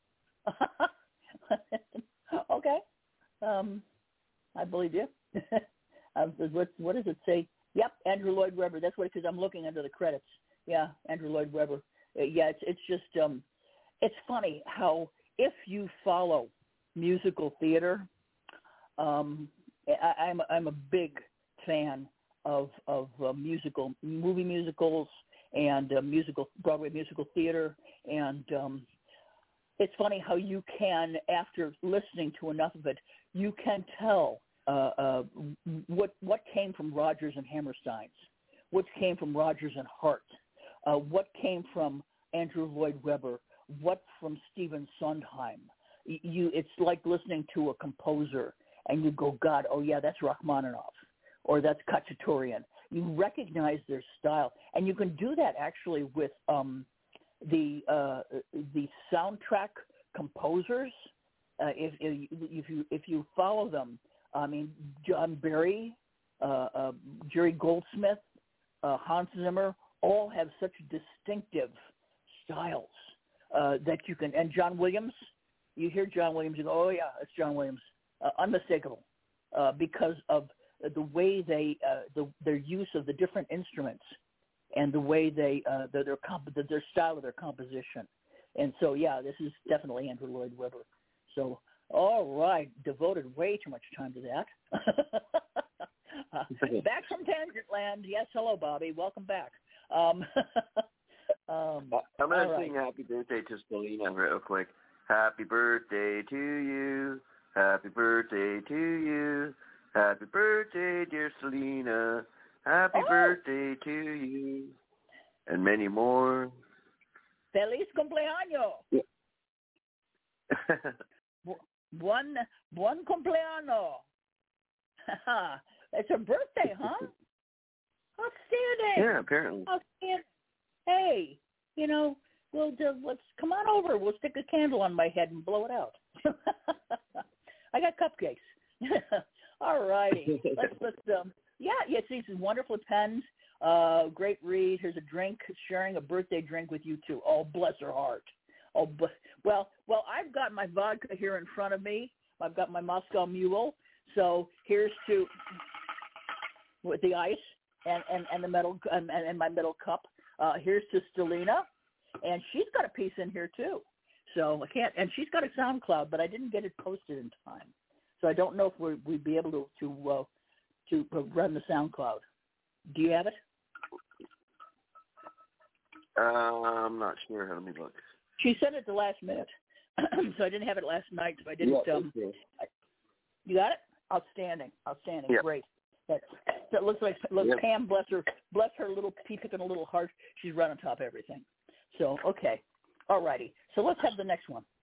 Okay, um, I believe you. um, what what does it say? Yep, Andrew Lloyd Webber. That's what, because I'm looking under the credits. Yeah, Andrew Lloyd Webber. Uh, yeah, it's it's just um, it's funny how if you follow musical theater, um, I, I'm I'm a big fan of of uh, musical movie musicals and uh, musical Broadway musical theater, and um, it's funny how you can, after listening to enough of it, you can tell uh, uh, what what came from Rodgers and Hammerstein's, what came from Rodgers and Hart, uh, what came from Andrew Lloyd Webber, what from Stephen Sondheim. You, it's like listening to a composer, and you go, God, oh yeah, that's Rachmaninoff, or that's Khachaturian. You recognize their style, and you can do that actually with um, the uh, the soundtrack composers. Uh, if, if you if you follow them, I mean John Barry, uh, uh, Jerry Goldsmith, uh, Hans Zimmer, all have such distinctive styles uh, that you can. And John Williams, you hear John Williams, you go, oh yeah, it's John Williams, uh, unmistakable, uh, because of the way they uh, the, their use of the different instruments and the way they uh, their their, comp- their style of their composition. And so yeah, this is definitely Andrew Lloyd Webber. So all right, devoted way too much time to that. uh, back from Tangent Land. Yes, hello Bobby, welcome back. Um, um, I'm gonna right. sing "Happy Birthday" to Stelina real quick. Happy birthday to you. Happy birthday to you. Happy birthday, dear Stelina. Happy oh. birthday to you. And many more. Feliz cumpleaños. Yeah. Buen, buen cumpleaños. It's her birthday, huh? Outstanding. Yeah, apparently. Outstanding. Hey, you know, we'll just, let's come on over. We'll stick a candle on my head and blow it out. I got cupcakes. All righty. Let's, let's, um, yeah, yes, these wonderful pens. Uh, great read. Here's a drink, sharing a birthday drink with you two. Oh, bless her heart. Oh, but, well, well, I've got my vodka here in front of me. I've got my Moscow Mule. So here's to, with the ice and, and, and the metal and, and my middle cup. Uh, here's to Stelina, and she's got a piece in here too. So I can't, and she's got a SoundCloud, but I didn't get it posted in time. So I don't know if we're, we'd be able to to uh, to run the SoundCloud. Do you have it? Uh, I'm not sure. Let me look. She sent it the last minute, so I didn't have it last night. So I didn't. Yeah, um, I, you got it? Outstanding, outstanding, yeah. Great. That, that looks like look, yeah. Pam, bless her, bless her little pea picking a little heart. She's right on top of everything. So okay, all righty. So let's have the next one.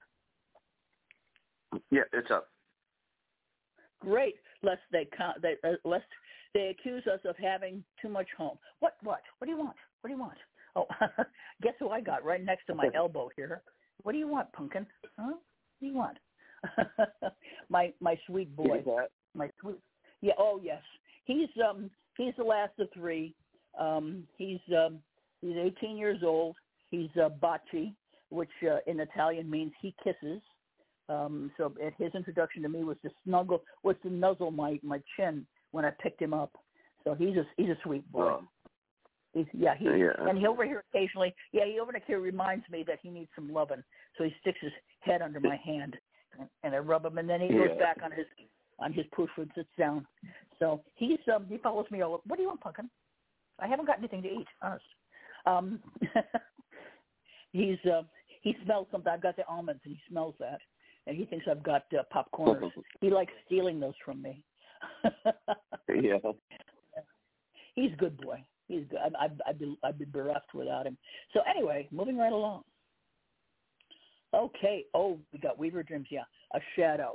Yeah, it's up. Great. Lest they they uh, lest they accuse us of having too much home. What what what do you want? What do you want? Oh, guess who I got right next to my elbow here? What do you want, Pumpkin? Huh? What do you want? my my sweet boy. My sweet. Yeah. Oh yes. He's um he's the last of three. Um he's um he's eighteen years old. He's uh, Baci, which uh, in Italian means he kisses. Um, so his introduction to me was to snuggle, was to nuzzle my, my chin when I picked him up. So he's a he's a sweet boy. Oh. He's, yeah, he yeah. and he over here occasionally. Yeah, he over here reminds me that he needs some loving. So he sticks his head under my hand, and, and I rub him, and then he goes yeah. back on his on his poof and sits down. So he's um, he follows me all over. What do you want, Pumpkin? I haven't got anything to eat, honest. Um, he's uh, he smells something. I've got the almonds, and he smells that. And he thinks I've got uh, popcorners. He likes stealing those from me. yeah. He's a good boy. He's good. I, I, I'd, be, I'd be bereft without him. So anyway, moving right along. Okay. Oh, we got Weaver Dreams. Yeah. A shadow.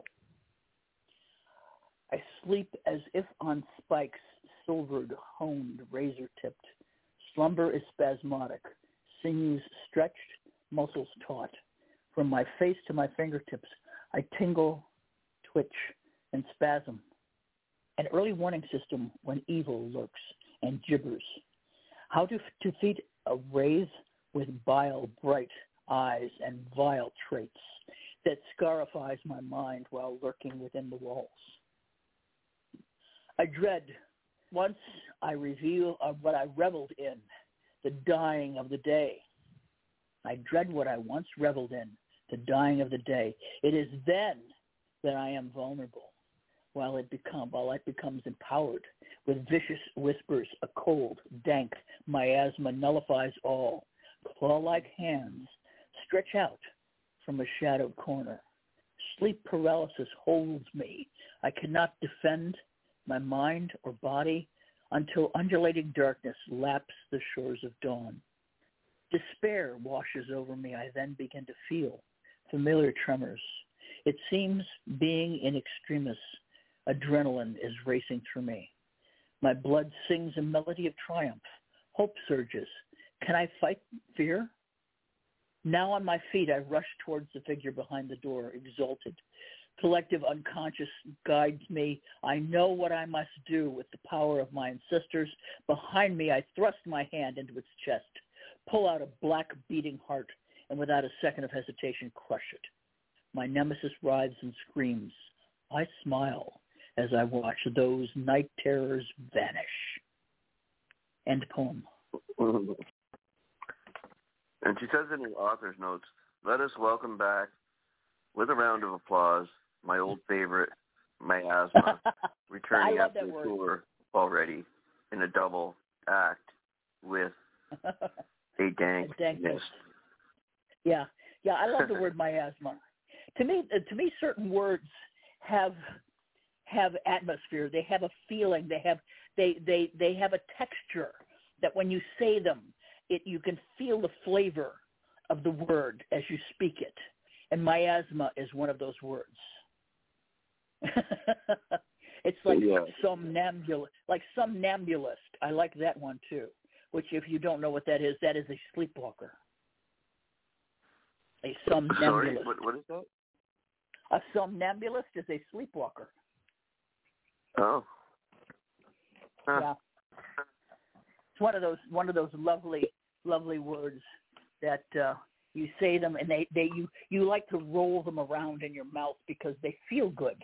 I sleep as if on spikes, silvered, honed, razor-tipped. Slumber is spasmodic. Sinews stretched, muscles taut. From my face to my fingertips, I tingle, twitch, and spasm. An early warning system when evil lurks and gibbers. How to, to feed a wraith with bile bright eyes and vile traits that scarifies my mind while lurking within the walls. I dread, once I reveal of what I reveled in, the dying of the day. I dread what I once reveled in, the dying of the day. It is then that I am vulnerable, while it become while it becomes empowered with vicious whispers. A cold, dank miasma nullifies all. Claw-like hands stretch out from a shadowed corner. Sleep paralysis holds me. I cannot defend my mind or body until undulating darkness laps the shores of dawn. Despair washes over me. I then begin to feel familiar tremors. It seems, being in extremis, adrenaline is racing through me. My blood sings a melody of triumph. Hope surges. Can I fight fear? Now on my feet, I rush towards the figure behind the door, exalted. Collective unconscious guides me. I know what I must do with the power of my ancestors. Behind me, I thrust my hand into its chest, pull out a black beating heart, and without a second of hesitation, crush it. My nemesis writhes and screams. I smile as I watch those night terrors vanish. End poem. And she says in the author's notes, let us welcome back, with a round of applause, my old favorite, Miasma, returning after the tour already in a double act with a dank, a dank mist. Yeah, yeah, I love the word miasma. To me, uh, to me, certain words have have atmosphere. They have a feeling. They have they they they have a texture that when you say them, it you can feel the flavor of the word as you speak it. And miasma is one of those words. It's like yeah. somnambulist, like somnambulist. I like that one too. Which, if you don't know what that is, that is a sleepwalker. A Sorry, somnambulist. what, what is that? A somnambulist is a sleepwalker. Oh. Huh. Yeah. It's one of those one of those lovely, lovely words that uh, you say them and they, they you, you like to roll them around in your mouth because they feel good.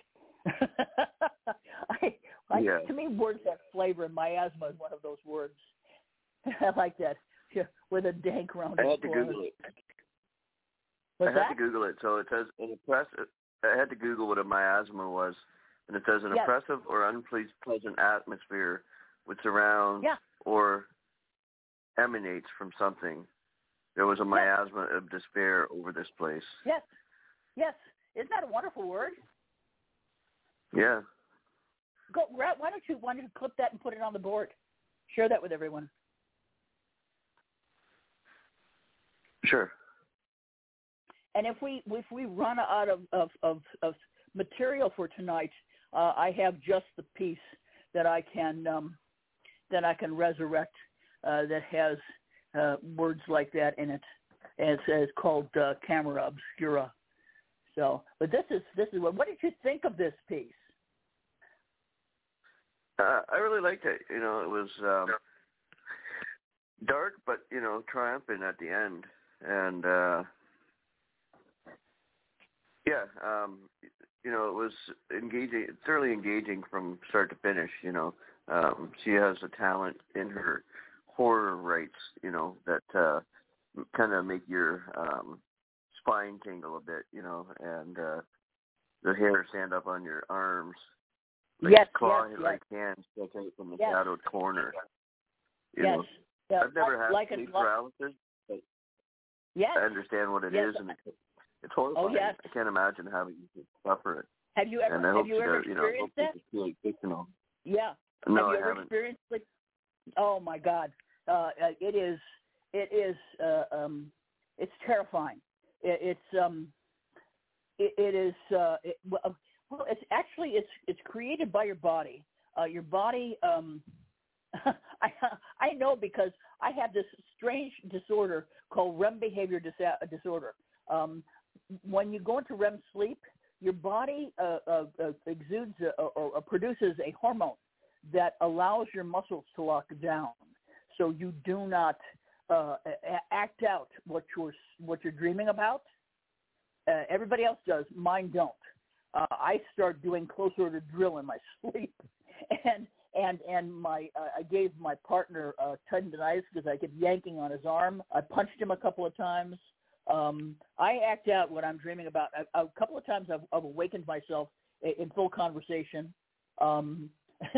I, I, yeah. To me, words have flavor, and miasma is one of those words. I like that. Yeah, with a dank round I of had to applause. Google it. What's I had that? to Google it. So it says an oppressive. I had to Google what a miasma was, and it says an Yes. oppressive or unpleasant atmosphere which surrounds Yeah. or emanates from something. There was a miasma yes. of despair over this place. Yes. Yes. Isn't that a wonderful word? Yeah. Go. Why don't you why don't you clip that and put it on the board? Share that with everyone. Sure. And if we if we run out of of, of, of material for tonight, uh, I have just the piece that I can um, that I can resurrect uh, that has uh, words like that in it. And it's, it's called uh, Camera Obscura. So, but this is this is what. What did you think of this piece? Uh, I really liked it. You know, it was um, dark, but you know, triumphant at the end, and uh, yeah, um, you know, it was engaging, thoroughly engaging from start to finish. You know, um, she has a talent in her horror rights. You know, that uh, kind of make your um, spine tingle a bit. You know, and uh, the hair stand up on your arms. Like yes, claw-like yes, hands stuck out from the yes. shadowed corner. You yes. know, Yeah. I've never like, had like sleep a, paralysis, but yes. I understand what it yes. is, and it, it's horrifying. Oh, yes. I can't imagine having to suffer it. Have you ever and I have hope you she ever does, you know, experienced hope that? it's really fictional. Yeah. No, have you I ever haven't. experienced like? Oh my God! Uh, it is. It is. Uh, um, it's terrifying. It, it's. Um, it, it is. Uh, it, well, well, it's actually it's it's created by your body. Uh, your body. Um, I I know because I have this strange disorder called R E M behavior dis- disorder. Um, when you go into R E M sleep, your body uh, uh, uh, exudes uh, or, or produces a hormone that allows your muscles to lock down, so you do not uh, act out what you're what you're dreaming about. Uh, everybody else does, mine don't. Uh, I start doing close order drill in my sleep, and and and my uh, I gave my partner uh, tendonitis because I kept yanking on his arm. I punched him a couple of times. Um, I act out what I'm dreaming about. A, a couple of times I've, I've awakened myself in, in full conversation. Um,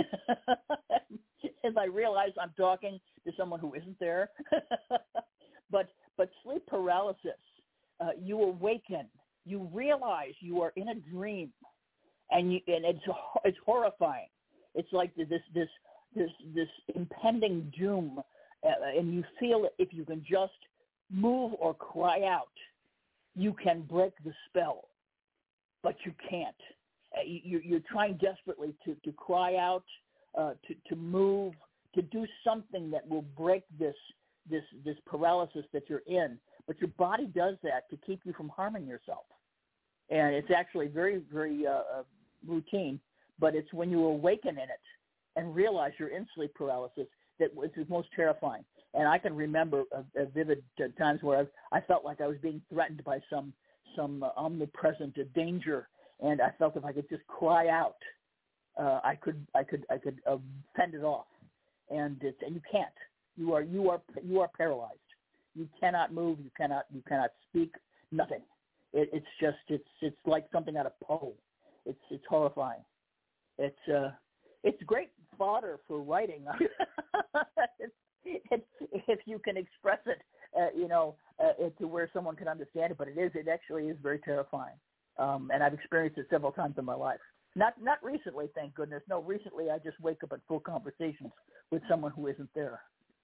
as I realize I'm talking to someone who isn't there. but but sleep paralysis, uh, you awaken, you realize you are in a dream, and you and it's it's horrifying. It's like this this this this impending doom, uh, and you feel if you can just move or cry out, you can break the spell, but you can't. You, you're trying desperately to, to cry out, uh, to, to move, to do something that will break this this this paralysis that you're in. But your body does that to keep you from harming yourself. And it's actually very, very uh, routine. But it's when you awaken in it and realize you're in sleep paralysis that it's most terrifying. And I can remember a, a vivid uh, times where I've, I felt like I was being threatened by some some uh, omnipresent uh, danger. And I felt if I could just cry out, uh, I could, I could, I could uh, fend it off. And it's, and you can't. You are, you are, you are paralyzed. You cannot move. You cannot, you cannot speak. Nothing. It, it's just, it's, it's like something out of Poe. It's, it's horrifying. It's, uh, it's great fodder for writing. it's, it's, if you can express it, uh, you know, uh, to where someone can understand it. But it is, it actually is very terrifying. Um, and I've experienced it several times in my life. Not not recently, thank goodness. No, recently I just wake up at full conversations with someone who isn't there.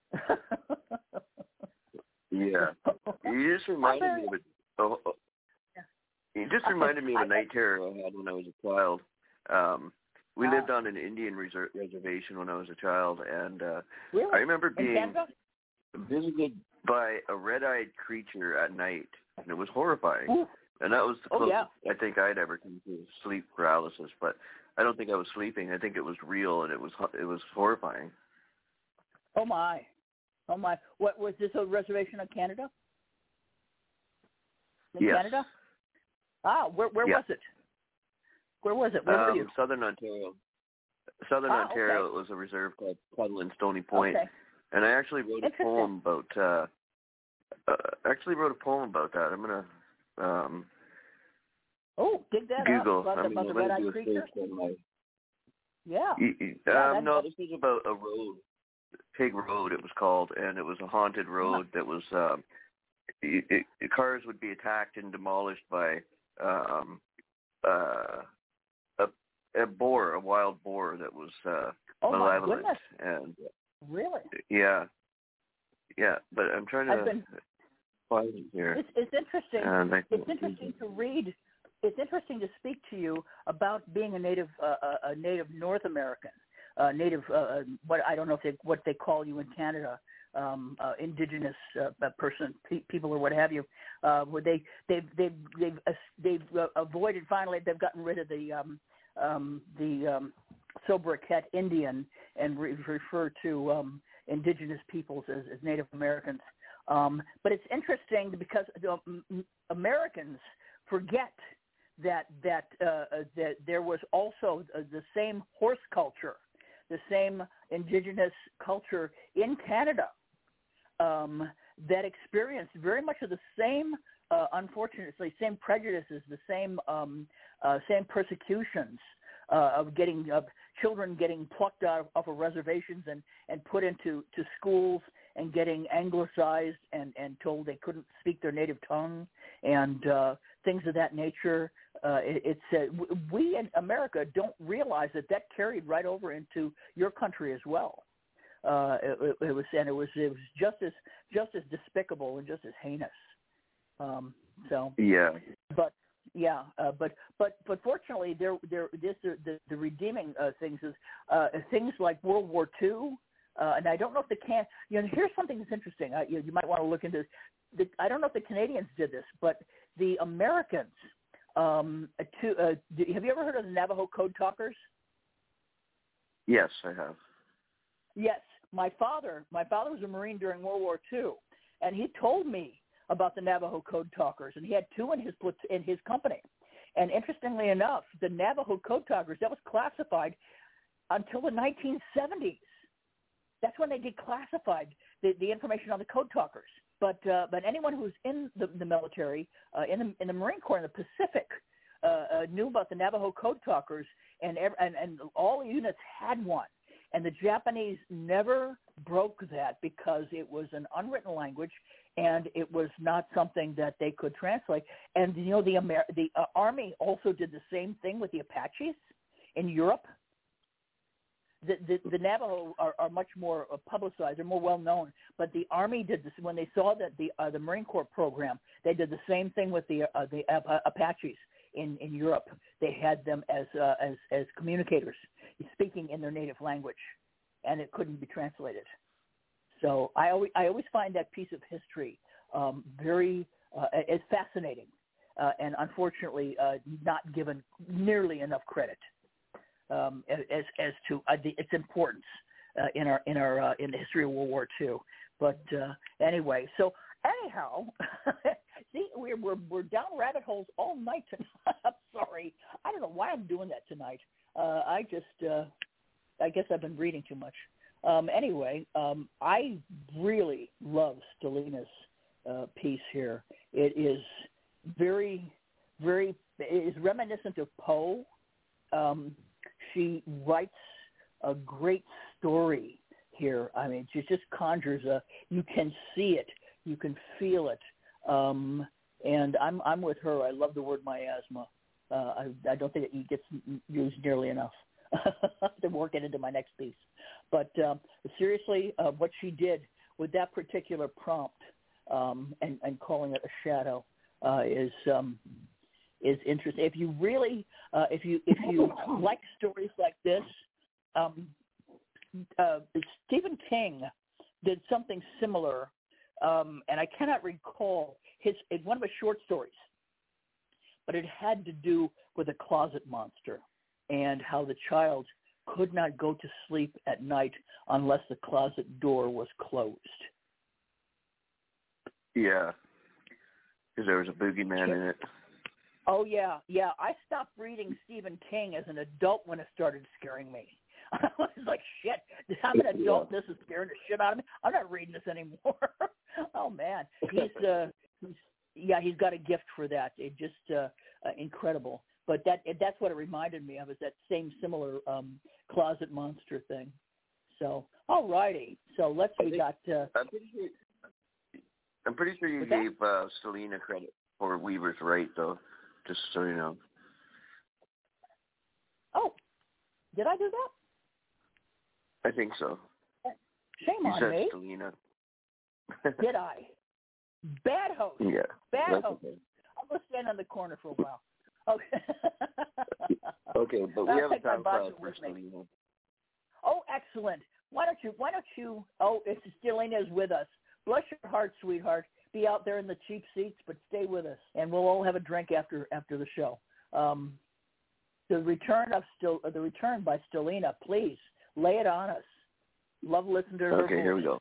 Yeah. You just reminded me of it. Oh, oh. You just reminded me of a night terror I had when I was a child. Um, we uh, lived on an Indian reser- reservation when I was a child, and uh, really? I remember being In Canada? visited by a red-eyed creature at night, and it was horrifying. Ooh. And that was the Oh, closest yeah. I think I'd ever come to sleep paralysis. But I don't think I was sleeping. I think it was real, and it was it was horrifying. Oh my, oh my! What was this? A reservation in Canada? In yes. Canada? Ah, where where yeah. was it? Where was it? Where um, were you? Southern Ontario. Southern ah, Ontario. Okay. It was a reserve called Puddle and Stony Point. Okay. And I actually wrote a poem about. Uh, uh, actually wrote a poem about that. I'm gonna. Um, oh, dig that Google. up about, I the, mean, about the red-eyed creature. My, yeah. y- y- yeah um, that, no, that, this was about a road, Pig Road. It was called, and it was a haunted road uh-huh. that was. Um, it, it, cars would be attacked and demolished by um, uh, a, a boar, a wild boar that was uh, oh malevolent. My goodness. And really? Yeah, yeah. But I'm trying to. I've been, find it here. It's, it's interesting. And I It's interesting to read. It's interesting to speak to you about being a native, uh, a native North American, uh, native. Uh, what I don't know if they, what they call you in Canada, um, uh, indigenous uh, person, pe- people, or what have you. Uh, where they they've they've they've uh, they've uh, avoided. Finally, they've gotten rid of the um, um, the um, sobriquet Indian and re- refer to um, indigenous peoples as, as Native Americans. Um, but it's interesting because um, Americans forget that that uh, that there was also uh, the same horse culture, the same indigenous culture in Canada um, that experienced very much of the same, uh, unfortunately, same prejudices, the same um, uh, same persecutions uh, of getting of children getting plucked out of, off of reservations and, and put into to schools and getting anglicized and, and told they couldn't speak their native tongue and uh, things of that nature. Uh, it, it's uh, we in America don't realize that that carried right over into your country as well. Uh, it, it was and it was it was just as just as despicable and just as heinous. Um, so yeah, but yeah, uh, but but but fortunately, there there this the, the redeeming uh, things is uh, things like World War Two. Uh, and I don't know if the can. You know, here's something that's interesting. Uh, you, you might want to look into. The, I don't know if the Canadians did this, but the Americans. Um, to, uh, have you ever heard of the Navajo Code Talkers? Yes, I have. Yes, my father. My father was a Marine during World War Two, and he told me about the Navajo Code Talkers, and he had two in his in his company. And interestingly enough, the Navajo Code Talkers that was classified until the nineteen seventies. That's when they declassified the, the information on the code talkers. But uh, but anyone who's in the, the military, uh, in the in the Marine Corps in the Pacific, uh, uh, knew about the Navajo code talkers, and, and and all the units had one. And the Japanese never broke that because it was an unwritten language, and it was not something that they could translate. And you know, the Amer- the uh, Army also did the same thing with the Apaches in Europe. The, the, the Navajo are, are much more publicized, they're more well known. But the Army did this when they saw that the uh, the Marine Corps program. They did the same thing with the uh, the uh, Apaches in, in Europe. They had them as uh, as as communicators, speaking in their native language, and it couldn't be translated. So I always I always find that piece of history um, very uh, as fascinating, uh, and unfortunately uh, not given nearly enough credit. Um, as as to uh, the, its importance uh, in our in our uh, in the history of World War Two, but uh, anyway. So anyhow, see, we're we're we're down rabbit holes all night tonight. I'm sorry, I don't know why I'm doing that tonight. Uh, I just uh, I guess I've been reading too much. Um, anyway, um, I really love Stelina's uh, piece here. It is very very it is reminiscent of Poe. Um, She writes a great story here. I mean, she just conjures a. You can see it, you can feel it, um, and I'm I'm with her. I love the word miasma. Uh, I I don't think it gets used nearly enough. To work it into my next piece, but um, seriously, uh, what she did with that particular prompt um, and and calling it a shadow uh, is. Um, is interesting. If you really, uh, if you if you like stories like this, um, uh, Stephen King did something similar um, and I cannot recall his it's one of his short stories, but it had to do with a closet monster and how the child could not go to sleep at night unless the closet door was closed. Yeah, because there was a boogeyman in it. Oh, yeah, yeah. I stopped reading Stephen King as an adult when it started scaring me. I was like, shit, I'm an adult. This is scaring the shit out of me. I'm not reading this anymore. Oh, man. He's, uh, he's, yeah, he's got a gift for that. It just uh, uh, incredible. But that that's what it reminded me of, is that same similar um, closet monster thing. So, all righty. So let's, we got... Uh, I'm pretty sure, I'm pretty sure you What's gave uh, Selena credit for Weaver's Right, though, just so you know. Oh, did I do that? I think so. Shame you on said me. Selena. Did I? Bad host. Yeah. Bad host. Okay. I'll go stand on the corner for a while. Okay. Okay, but we I'll have a take my time for Bible for with me. Selena. Oh, excellent. Why don't you, why don't you, oh, it's Selena is with us. Bless your heart, sweetheart. Be out there in the cheap seats, but stay with us, and we'll all have a drink after after the show. Um, the return of still uh, the return by Selena, please lay it on us. Love listening to her. Okay, voice. here we go.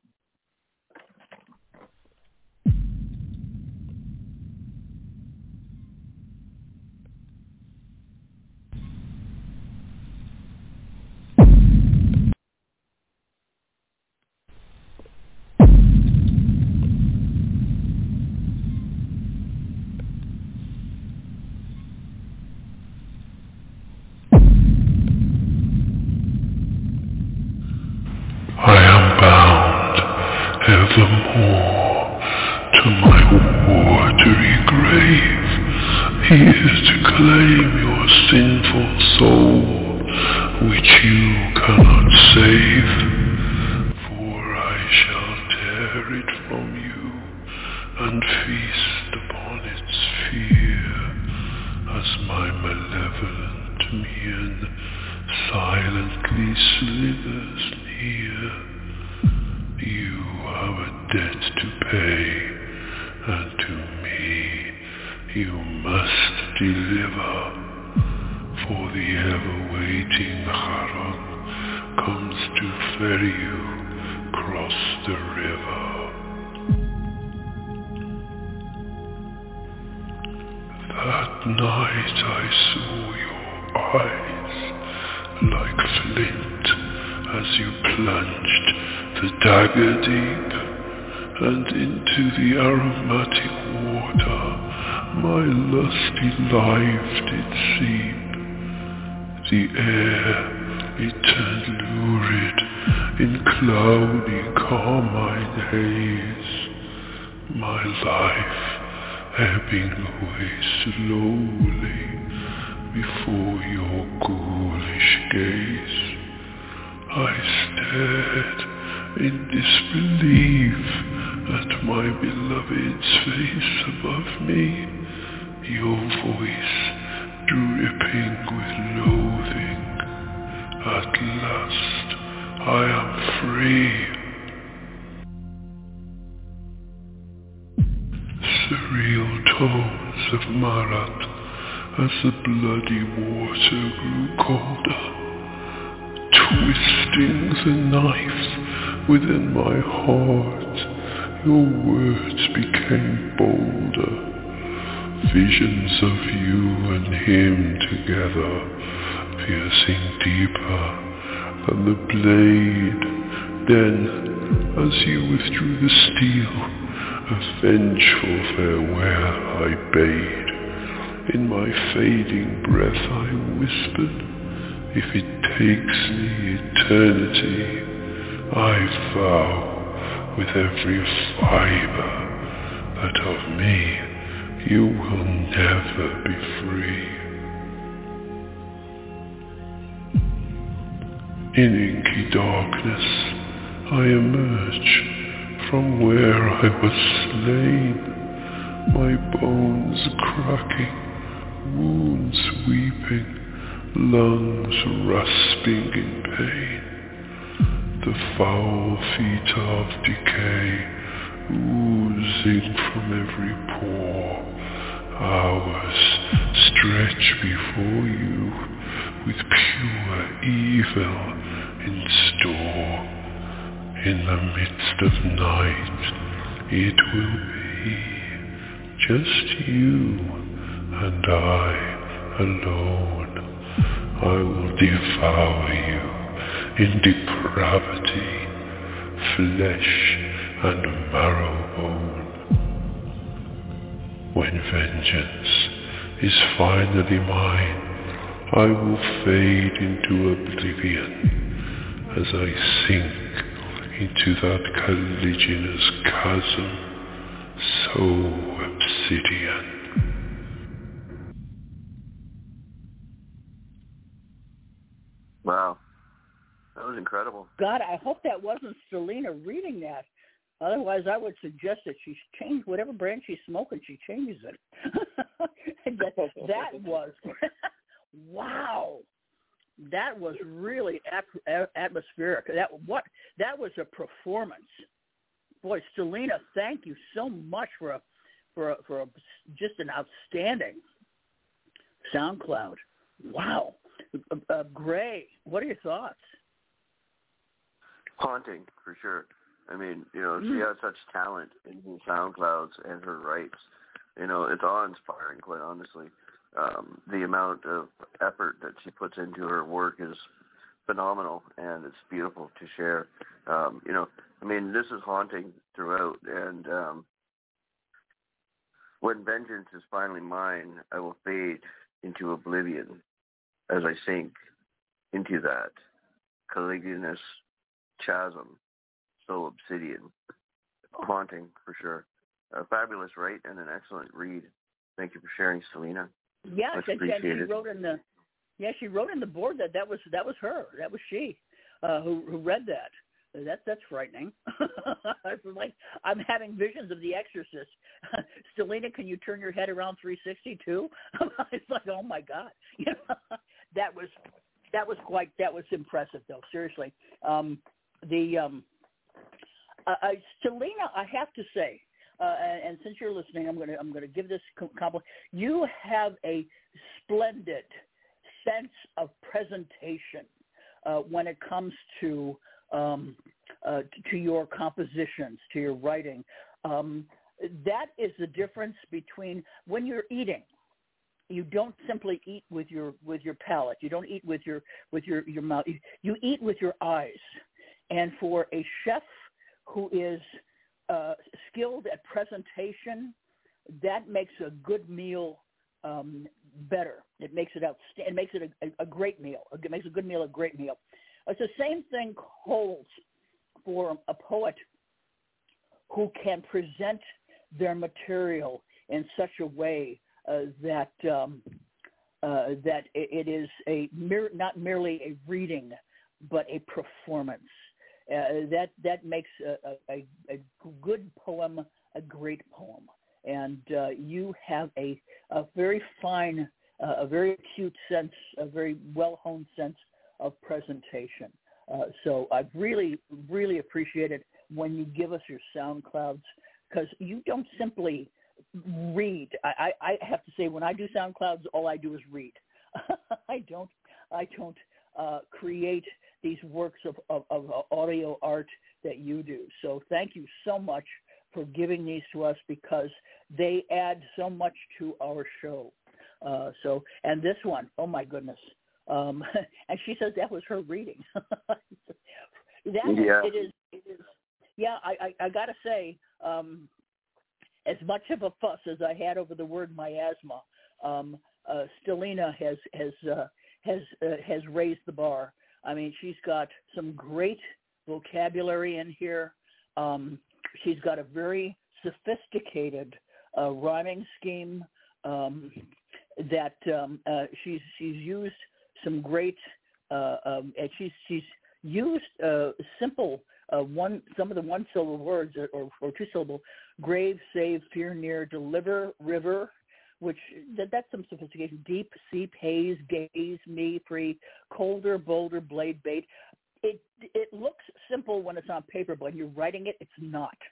I am bound evermore to my watery grave, here to claim your sinful soul, which you cannot save. For I shall tear it from you, and feast upon its fear, as my malevolent mien silently slithers near. You have a debt to pay, and to me you must deliver, for the ever-waiting Charon comes to ferry you across the river. That night I saw your eyes like flint as you plunged the dagger deep, and into the aromatic water my lusty life did seep. The air it turned lurid in cloudy carmine haze, my life ebbing away slowly before your ghoulish gaze. I stared in disbelief at my beloved's face above me, your voice dripping with loathing. At last I am free. Surreal tones of Marat as the bloody water grew colder, twisting the knife within my heart, your words became bolder. Visions of you and him together, piercing deeper than the blade. Then, as you withdrew the steel, a vengeful farewell I bade. In my fading breath I whispered, if it takes me eternity, I vow with every fibre that of me you will never be free. In inky darkness I emerge from where I was slain, my bones cracking, wounds weeping, lungs rasping in pain. The foul feet of decay oozing from every pore. Hours stretch before you with pure evil in store. In the midst of night it will be just you and I alone. I will devour you in depravity, flesh and marrow bone. When vengeance is finally mine, I will fade into oblivion as I sink into that caligulous chasm so obsidian. Wow, that was incredible. God, I hope that wasn't Stelina reading that. Otherwise, I would suggest that she change whatever brand she's smoking. She changes it. that, that was wow. That was really at, atmospheric. That what that was a performance. Boy, Stelina, thank you so much for a for a, for a, just an outstanding SoundCloud. Wow. Uh, uh, Gray, what are your thoughts? Haunting, for sure. I mean, you know, Mm. she has such talent in her SoundClouds and her writes. You know, it's awe-inspiring, quite honestly. Um, the amount of effort that she puts into her work is phenomenal, and it's beautiful to share. Um, you know, I mean, this is haunting throughout, and um, when vengeance is finally mine, I will fade into oblivion as I sink into that caligulous chasm, so obsidian. Haunting, for sure. A fabulous write and an excellent read. Thank you for sharing, Stelina. Yeah, Much and, and she appreciated. wrote in the yeah she wrote in the board that that was that was her, that was she uh, who who read that. That that's frightening. I'm like I'm having visions of The Exorcist. Stelina, can you turn your head around three sixty too? It's like, oh my God, you know, that was that was quite that was impressive though. Seriously, um, the um, uh, uh, Stelina, I have to say. Uh, and, and since you're listening, I'm going to I'm going to give this compliment. You have a splendid sense of presentation uh, when it comes to um, uh, to your compositions, to your writing. Um, that is the difference between when you're eating. You don't simply eat with your with your palate. You don't eat with your with your, your mouth. You, you eat with your eyes. And for a chef who is Uh, skilled at presentation, that makes a good meal um, better. It makes it outstanding. It makes it a, a great meal. It makes a good meal a great meal. It's the same thing holds for a poet who can present their material in such a way uh, that um, uh, that it, it is a mere, not merely a reading, but a performance. Uh, that that makes a, a, a good poem a great poem, and uh, you have a, a very fine, uh, a very acute sense, a very well-honed sense of presentation. Uh, so I really, really appreciate it when you give us your SoundClouds, because you don't simply read. I, I, I have to say, when I do SoundClouds, all I do is read. I don't, I don't uh, create these works of, of, of audio art that you do. So thank you so much for giving these to us, because they add so much to our show. Uh, so, and this one, oh my goodness. Um, and she says that was her reading. that Yeah. it is, it is. Yeah, I, I, I got to say, um, as much of a fuss as I had over the word miasma, um, uh, Stelina has, has, uh, has, uh, has raised the bar. I mean, she's got some great vocabulary in here. Um, she's got a very sophisticated uh, rhyming scheme um, that um, uh, she's she's used some great. Uh, um, and she's she's used uh, simple uh, one some of the one syllable words or, or, or two syllable: grave, save, fear, near, deliver, river. Which that, that's some sophistication. Deep, seep, haze, gaze, me, free, colder, bolder, blade, bait. It it looks simple when it's on paper, but when you're writing it, it's not.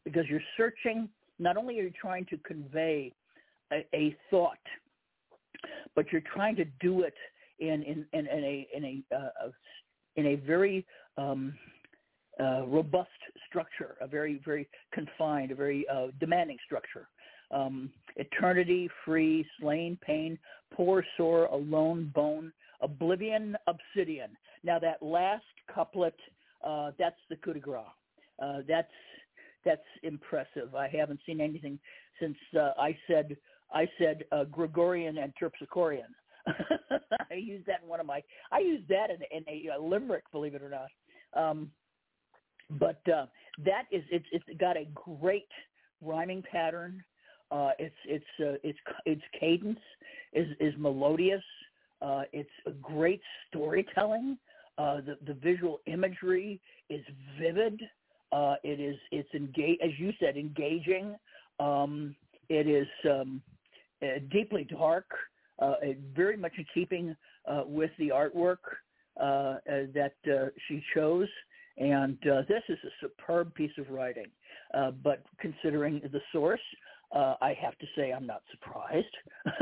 because you're searching. Not only are you trying to convey a, a thought, but you're trying to do it in in, in, in a in a uh, in a very um, uh, robust structure, a very very confined, a very uh, demanding structure. Um, eternity, free, slain, pain, poor, sore, alone, bone, oblivion, obsidian. Now that last couplet, uh, that's the coup de grace. Uh, that's that's impressive. I haven't seen anything since uh, I said I said uh, Gregorian and Terpsichorean. I used that in one of my. I used that in, in a, a limerick, believe it or not. Um, but uh, that is it's it's got a great rhyming pattern. Uh, it's it's uh, it's its cadence is is melodious. Uh, it's a great storytelling. Uh, the the visual imagery is vivid. Uh, it is it's engage as you said engaging. Um, it is um, uh, deeply dark. Uh, very much in keeping uh, with the artwork uh, uh, that uh, she chose. And uh, this is a superb piece of writing. Uh, but considering the source, uh, I have to say I'm not surprised.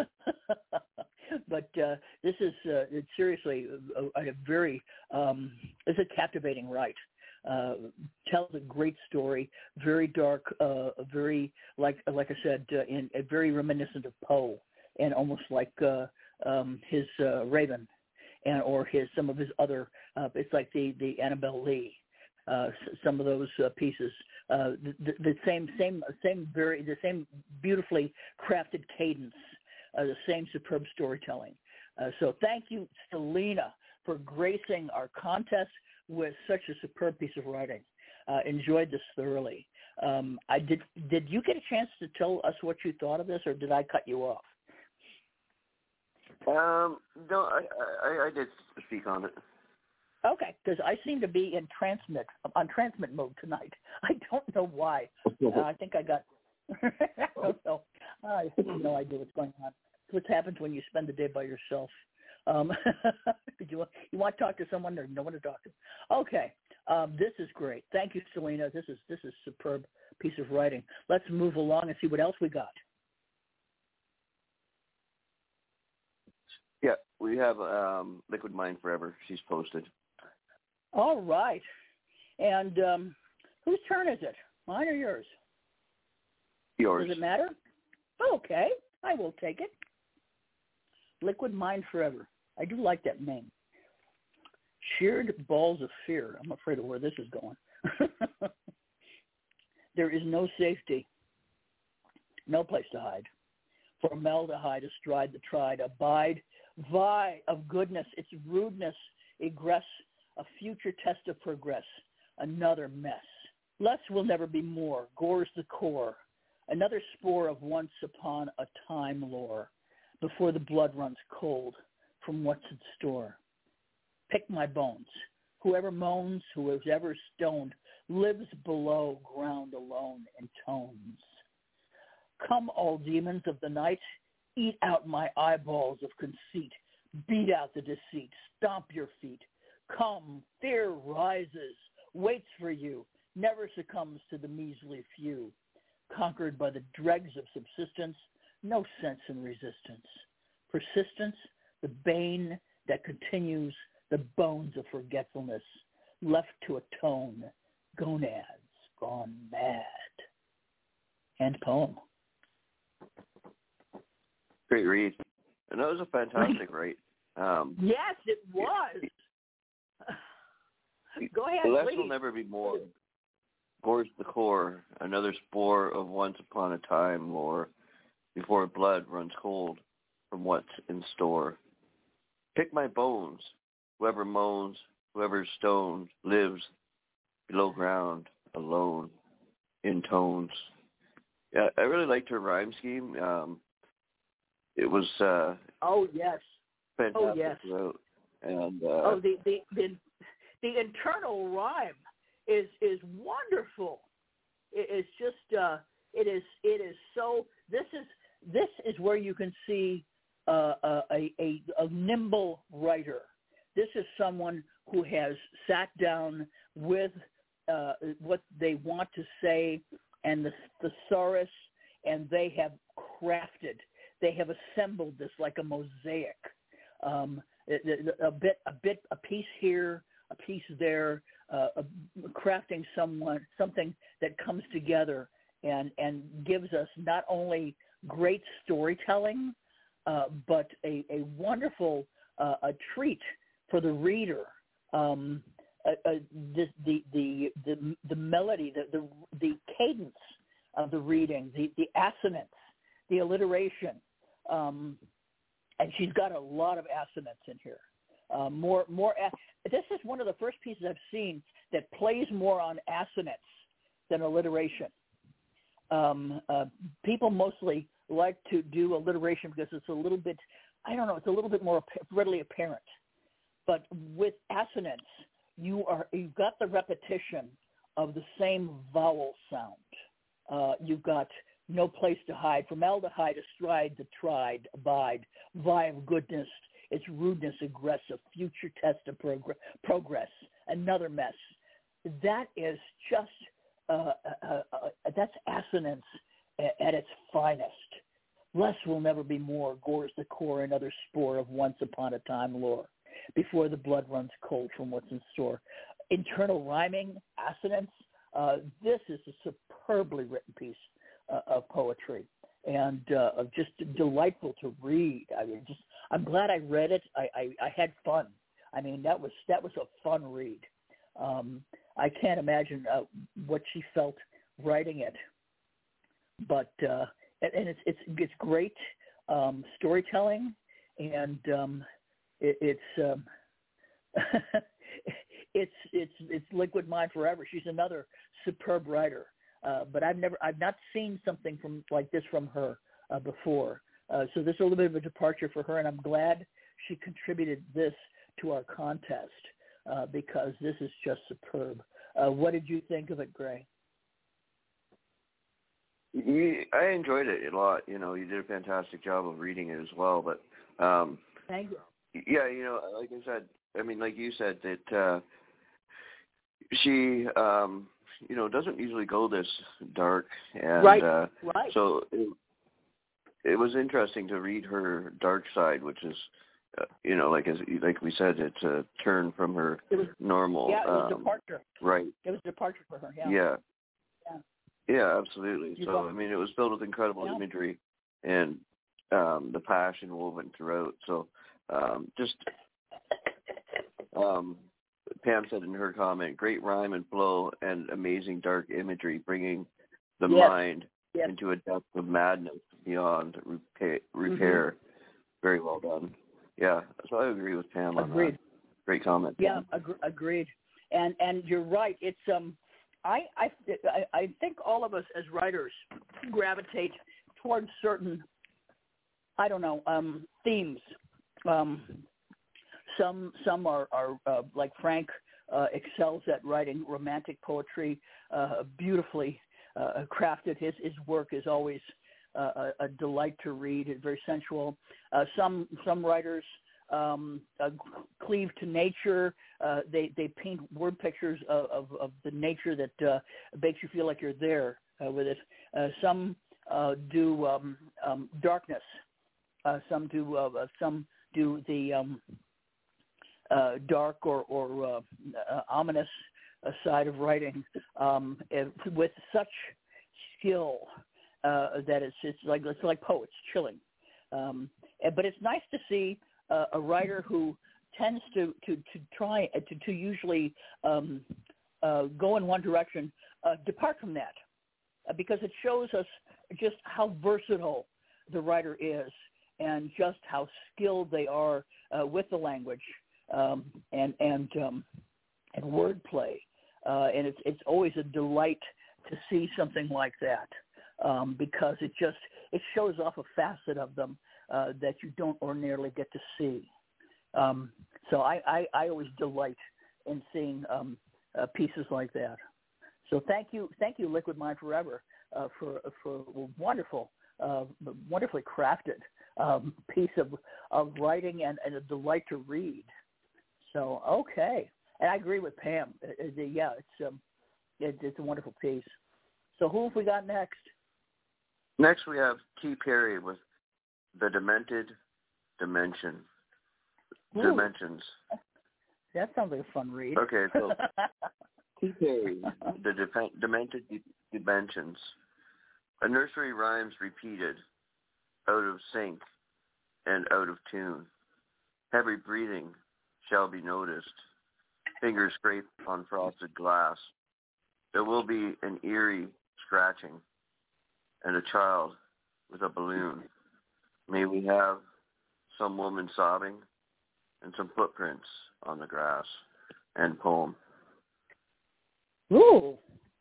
But uh, this is uh, it's seriously a, a very um, it's a captivating write. Uh, tells a great story, very dark, uh, very like like I said, uh, in uh, very reminiscent of Poe. And almost like uh, um, his uh, Raven, and or his some of his other. Uh, it's like the, the Annabelle Lee. Uh, some of those uh, pieces, uh, the, the same same same very the same beautifully crafted cadence, uh, the same superb storytelling. Uh, so thank you, Selena, for gracing our contest with such a superb piece of writing. Uh, enjoyed this thoroughly. Um, I did. Did you get a chance to tell us what you thought of this, or did I cut you off? Um, no, I, I, I did speak on it. Okay, because I seem to be in transmit on transmit mode tonight. I don't know why. Uh, I think I got. I don't know. I have no idea what's going on. It's what happens when you spend the day by yourself. Um, did you you want to talk to someone or no one to talk to? Okay, um, this is great. Thank you, Selena. This is this is superb piece of writing. Let's move along and see what else we got. Yeah, we have um, Liquid Mind Forever. She's posted. All right. And um, whose turn is it? Mine or yours? Yours. Does it matter? Okay, I will take it. Liquid Mind Forever. I do like that name. Sheared balls of fear. I'm afraid of where this is going. There is no safety, no place to hide. Formaldehyde astride the tried, abide, vie of goodness, its rudeness, egress, a future test of progress, another mess. Less will never be more, gores the core, another spore of once upon a time lore, before the blood runs cold from what's in store. Pick my bones. Whoever moans, whoever stoned, lives below ground alone in tones. Come, all demons of the night, eat out my eyeballs of conceit, beat out the deceit, stomp your feet. Come, fear rises, waits for you, never succumbs to the measly few. Conquered by the dregs of subsistence, no sense in resistance. Persistence, the bane that continues, the bones of forgetfulness, left to atone, gonads gone mad. End poem. Great read. And that was a fantastic read. Um, yes, it was. Go ahead, Less please. will never be more. Gores the core, another spore of once upon a time lore, before blood runs cold from what's in store. Pick my bones, whoever moans, whoever stoned, lives below ground, alone, in tones. Yeah, I really liked her rhyme scheme. Um, it was uh, oh yes, fantastic oh yes, throughout. And uh, oh the, the the the internal rhyme is is wonderful. It is just uh, it is it is so. This is this is where you can see uh, a, a a nimble writer. This is someone who has sat down with uh, what they want to say and the thesaurus, and they have crafted, they have assembled this like a mosaic, um, a, a bit, a bit, a piece here, a piece there, uh, a, crafting someone something that comes together and and gives us not only great storytelling, uh, but a, a wonderful uh, a treat for the reader. Um, uh, uh, the, the the the the melody, the the, the cadence of the reading, the, the assonance, the alliteration, um, and she's got a lot of assonance in here. Uh, more more. This is one of the first pieces I've seen that plays more on assonance than alliteration. Um, uh, people mostly like to do alliteration because it's a little bit, I don't know, it's a little bit more readily apparent. But with assonance, you are you've got the repetition of the same vowel sound. Uh, you've got no place to hide, formaldehyde, astride, to tried, abide, vie of goodness, its rudeness, aggressive, future test of progress, progress, another mess. That is just, uh, uh, uh, that's assonance at, at its finest. Less will never be more, gores the core, another spore of once upon a time lore, before the blood runs cold from what's in store. Internal rhyming, assonance, uh, this is a superbly written piece uh, of poetry, and uh, just delightful to read. I mean, just I'm glad I read it. I, I, I had fun. I mean, that was that was a fun read. Um, I can't imagine uh, what she felt writing it, but uh, and, and it's it's it's great um, storytelling, and um, it, it's um, it's it's it's Liquid Mind Forever. She's another superb writer. Uh, but I've never, I've not seen something from like this from her uh, before. Uh, so this is a little bit of a departure for her, and I'm glad she contributed this to our contest uh, because this is just superb. Uh, what did you think of it, Gray? You, I enjoyed it a lot. You know, you did a fantastic job of reading it as well. But um, thank you. Yeah, you know, like I said, I mean, like you said, that uh, she. Um, you know, doesn't usually go this dark. And, right, uh, right. So it, it was interesting to read her dark side, which is, uh, you know, like as like we said, it's a turn from her it was, normal. Yeah, it was um, a departure. Right. It was a departure for her, yeah. Yeah. Yeah, yeah absolutely. You so, know, I mean, it was filled with incredible yeah. imagery and um, the passion woven throughout. So um, just... Um, Pam said in her comment, great rhyme and flow and amazing dark imagery, bringing the yes. mind yes. into a depth of madness beyond repair. repair. Mm-hmm. Very well done. Yeah, so I agree with Pam on Agreed. that. Great comment. Yeah, ag- agreed. And and you're right. It's um, I, I I think all of us as writers gravitate towards certain, I don't know, um, themes. Um, Some some are, are uh, like Frank uh, excels at writing romantic poetry, uh, beautifully uh, crafted. His his work is always uh, a, a delight to read. It's very sensual. Uh, some some writers um, uh, cleave to nature. Uh, they they paint word pictures of, of, of the nature that uh, makes you feel like you're there uh, with it. Uh, some uh, do um, um, darkness. Uh, some do uh, some do the um, Uh, dark or, or uh, uh, ominous uh, side of writing um, with such skill uh, that it's it's like it's like poets, chilling. Um, but it's nice to see uh, a writer who tends to to, to try to, to usually um, uh, go in one direction, uh, depart from that, uh, because it shows us just how versatile the writer is and just how skilled they are uh, with the language. Um, and and um, and wordplay, uh, and it's it's always a delight to see something like that um, because it just it shows off a facet of them uh, that you don't ordinarily get to see. Um, so I, I, I always delight in seeing um, uh, pieces like that. So thank you, thank you, Liquid Mind Forever, uh, for for a wonderful, uh, wonderfully crafted um, piece of of writing and, and a delight to read. So, okay. And I agree with Pam. Uh, the, yeah, it's um, it, it's a wonderful piece. So who have we got next? Next we have T. Perry with The Demented Dimension. Ooh. Dimensions. That sounds like a fun read. Okay, so T. Perry, The Dep- Demented Dimensions. A nursery rhymes repeated, out of sync and out of tune. Heavy breathing shall be noticed. Fingers scrape on frosted glass. There will be an eerie scratching and a child with a balloon. May we have some woman sobbing and some footprints on the grass. End poem. Ooh.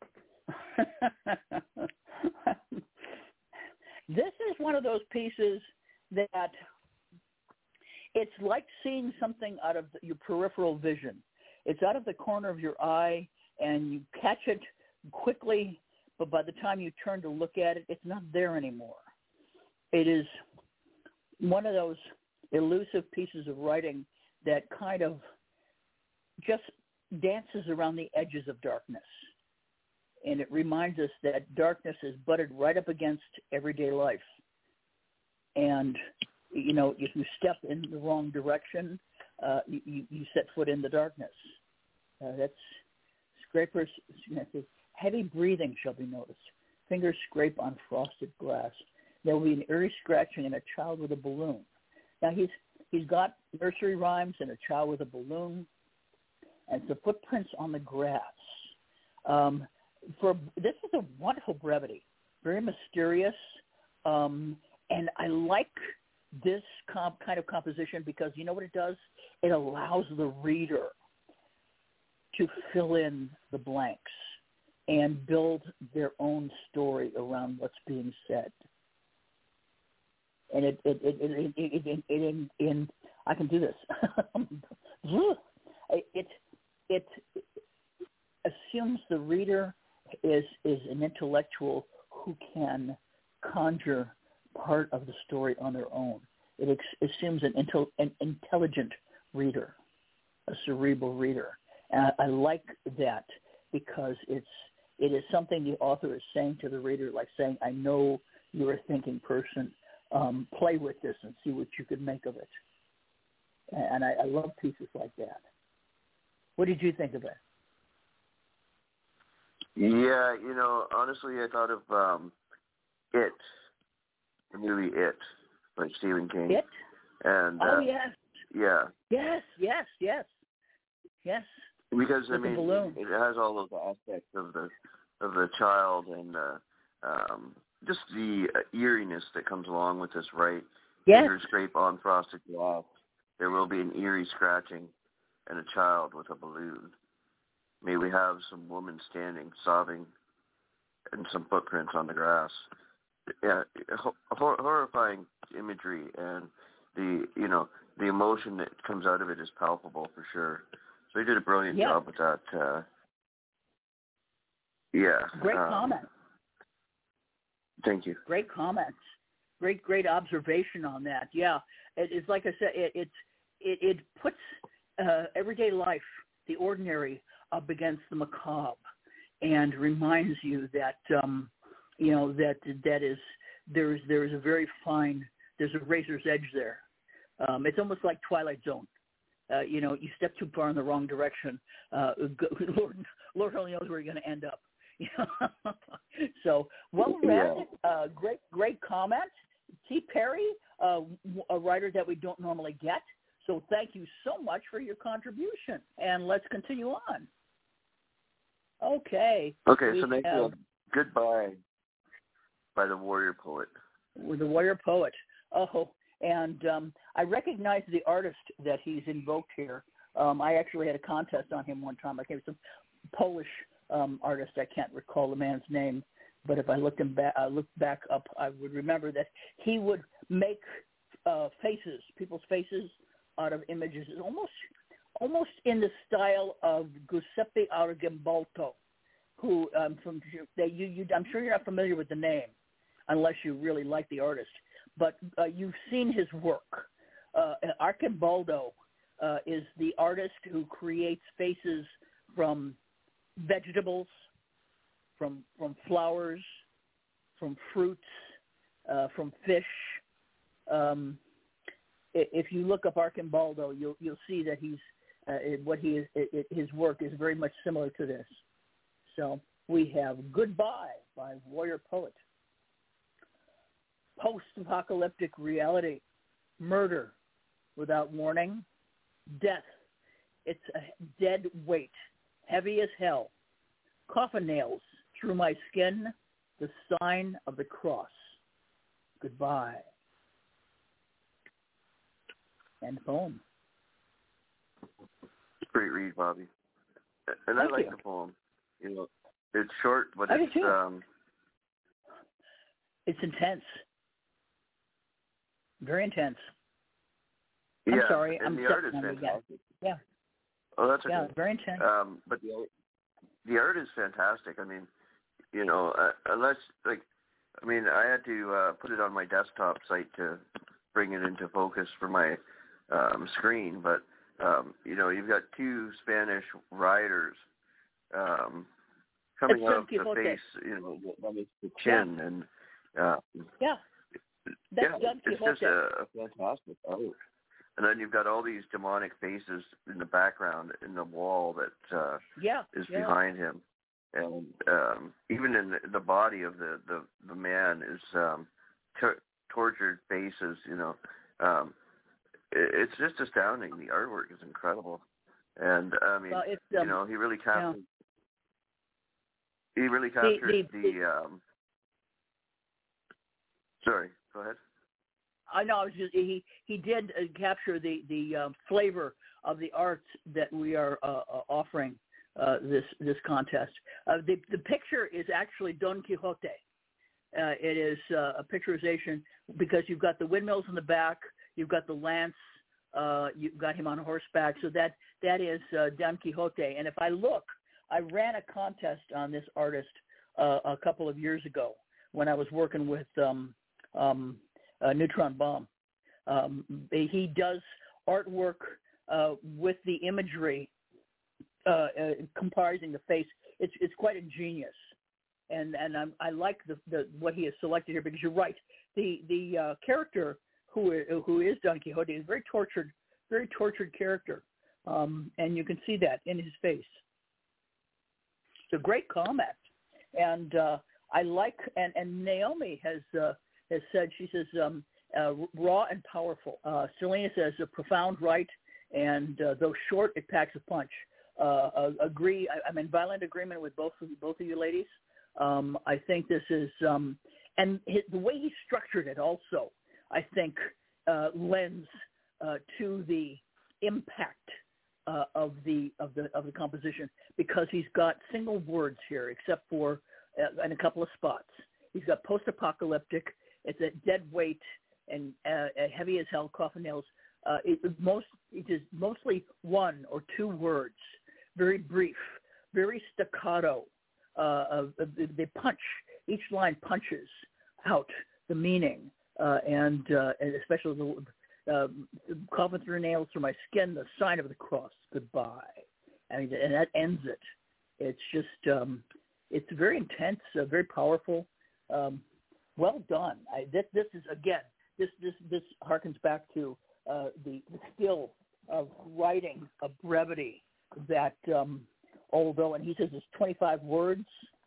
This is one of those pieces that it's like seeing something out of your peripheral vision. It's out of the corner of your eye, and you catch it quickly, but by the time you turn to look at it, it's not there anymore. It is one of those elusive pieces of writing that kind of just dances around the edges of darkness. And it reminds us that darkness is butted right up against everyday life. And, you know, if you step in the wrong direction, uh, you, you set foot in the darkness. Uh, that's scrapers, heavy breathing shall be noticed. Fingers scrape on frosted glass. There will be an eerie scratching and a child with a balloon. Now, he's he's got nursery rhymes and a child with a balloon and some footprints on the grass. Um, for this is a wonderful brevity, very mysterious, um, and I like this comp, kind of composition because you know what it does? It allows the reader to fill in the blanks and build their own story around what's being said. And it it it it, it, it, it in, in I can do this. it it assumes the reader is is an intellectual who can conjure part of the story on their own. It ex- assumes an, intel- an intelligent reader, a cerebral reader. And I, I like that because it's it is something the author is saying to the reader, like saying, I know you're a thinking person. Um, play with this and see what you can make of it. And I, I love pieces like that. What did you think of it? Yeah, you know, honestly, I thought of um, It, the movie It, by Stephen King. It? And, oh, uh, yes. Yeah. Yes, yes, yes. Yes. Because, With I mean, it has all those aspects of the of the child and uh, um, just the uh, eeriness that comes along with this, right? Yes. Fingers scrape on frosted glass. There will be an eerie scratching and a child with a balloon. May we have some woman standing, sobbing, and some footprints on the grass. Yeah, hor- horrifying imagery, and the you know the emotion that comes out of it is palpable for sure. So he did a brilliant yeah. job with that. Uh, yeah. Great um, comment. Thank you. Great comments. Great, great observation on that. Yeah, it, it's like I said, it it it, it puts uh, everyday life, the ordinary, up against the macabre, and reminds you that um, you know that that is there is there is a very fine there's a razor's edge there. Um, it's almost like Twilight Zone. Uh, you know, you step too far in the wrong direction. Uh, Lord, Lord only knows where you're going to end up. So well read, yeah. uh, great, great comment. T. Perry, uh, a writer that we don't normally get. So thank you so much for your contribution. And let's continue on. Okay. Okay, so next have, we have Goodbye by the Warrior Poet. With the Warrior Poet. Oh, and um, I recognize the artist that he's invoked here. Um, I actually had a contest on him one time. I gave some Polish um, artist. I can't recall the man's name, but if I looked him back, uh, looked back up, I would remember that he would make uh, faces, people's faces, out of images, almost, almost in the style of Giuseppe Argimboldo, who um, from they, you, you, I'm sure you're not familiar with the name, unless you really like the artist, but uh, you've seen his work. Uh, Argimboldo uh, is the artist who creates faces from vegetables, from from flowers, from fruits, uh, from fish. Um, if you look up Arcimboldo, you'll you'll see that he's uh, what he is. It, it, his work is very much similar to this. So we have Goodbye by Warrior Poet, Post-Apocalyptic Reality, Murder Without Warning, Death. It's a dead weight, heavy as hell. Coffin nails through my skin, the sign of the cross. Goodbye. And poem. Great read, Bobby. And Thank I like you. the poem. You know, it's short, but I do it's too. um, it's intense. Very intense. yeah. I'm sorry. And I'm the art is stepping on you again. fantastic. Yeah. Oh, that's okay. Yeah, very intense. Um, but the the art is fantastic. I mean, you know, uh, unless like, I mean, I had to uh, put it on my desktop site to bring it into focus for my um, screen. But um, you know, you've got two Spanish riders um, coming It's out Don of the Quixote. face. You know, that is the chin, Yeah. and uh, Yeah. That's yeah, Don it's Quixote. just a, a fantastic art. And then you've got all these demonic faces in the background in the wall that uh, yeah. is yeah. behind him, and um, even in the, the body of the, the, the man is um, t- tortured faces. You know, um, it, it's just astounding. The artwork is incredible, and I mean, Well, it's, you um, know, he really captured. Yeah. He really captured the, the. um, sorry, go ahead. I know. I was just, he he did uh, capture the the um, flavor of the arts that we are uh, uh, offering uh, this this contest. Uh, the the picture is actually Don Quixote. Uh, it is uh, a picturization because you've got the windmills in the back, you've got the lance, uh, you've got him on horseback. So that that is uh, Don Quixote. And if I look, I ran a contest on this artist uh, a couple of years ago when I was working with. Um, um, Uh, Neutron Bomb. Um, he does artwork uh, with the imagery uh, uh, comprising the face. It's it's quite ingenious, and and I'm, I like the, the what he has selected here because you're right. The the uh, character who who is Don Quixote is very tortured, very tortured character, um, and you can see that in his face. It's a great comment, and uh, I like and and Naomi has. Uh, has said, she says, um, uh, raw and powerful. Uh, Selena says, a profound right, and uh, though short, it packs a punch. Uh, uh, agree. I, I'm in violent agreement with both of you, both of you ladies. Um, I think this is, um, and his, the way he structured it also, I think, uh, lends uh, to the impact uh, of the of the of the composition because he's got single words here, except for uh, in a couple of spots. He's got post-apocalyptic. It's a dead weight and uh, heavy as hell coffin nails. Uh, it, most, it is mostly one or two words, very brief, very staccato. Uh, uh, they punch. Each line punches out the meaning, uh, and, uh, and especially the uh, coffin through nails through my skin, the sign of the cross. Goodbye. I mean, and that ends it. It's just, um, it's very intense, uh, very powerful. Um, Well done. I, this, this is again. This this this harkens back to uh, the, the skill of writing, of brevity. That um, although, and he says it's twenty-five words,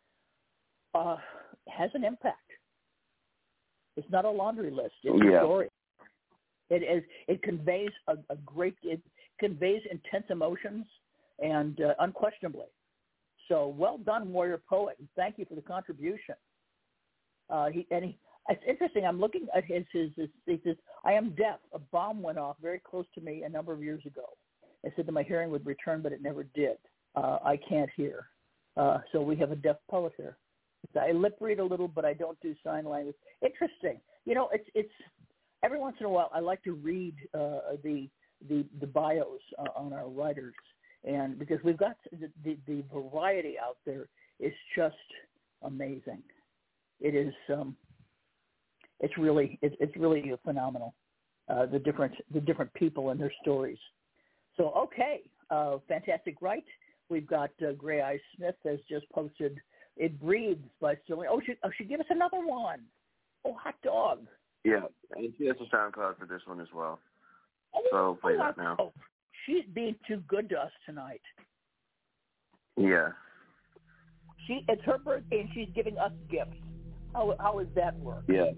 uh, has an impact. It's not a laundry list. It's yeah. a story. It is. It conveys a, a great. It conveys intense emotions, and uh, unquestionably. So well done, Warrior Poet. And thank you for the contribution. Uh, he, and he, it's interesting. I'm looking at his, his, his, he says, I am deaf. A bomb went off very close to me a number of years ago. It said that my hearing would return, but it never did. Uh, I can't hear. Uh, so we have a deaf poet here. I lip read a little, but I don't do sign language. Interesting. You know, it's, it's every once in a while I like to read uh, the, the, the bios uh, on our writers. And because we've got the, the, the variety out there is just amazing. It is. Um, it's really. It, it's really phenomenal. Uh, the different. The different people and their stories. So okay, uh, fantastic. Right. We've got uh, Gray Eyes Smith has just posted It Breathes by Celine. Oh, she, oh, she give us another one. Oh, hot dog. Yeah, and she has a SoundCloud for this one as well. Oh, so I'll play oh, that now. Oh, she's being too good to us tonight. Yeah. She It's her birthday, and she's giving us gifts. How how does that work? Yeah.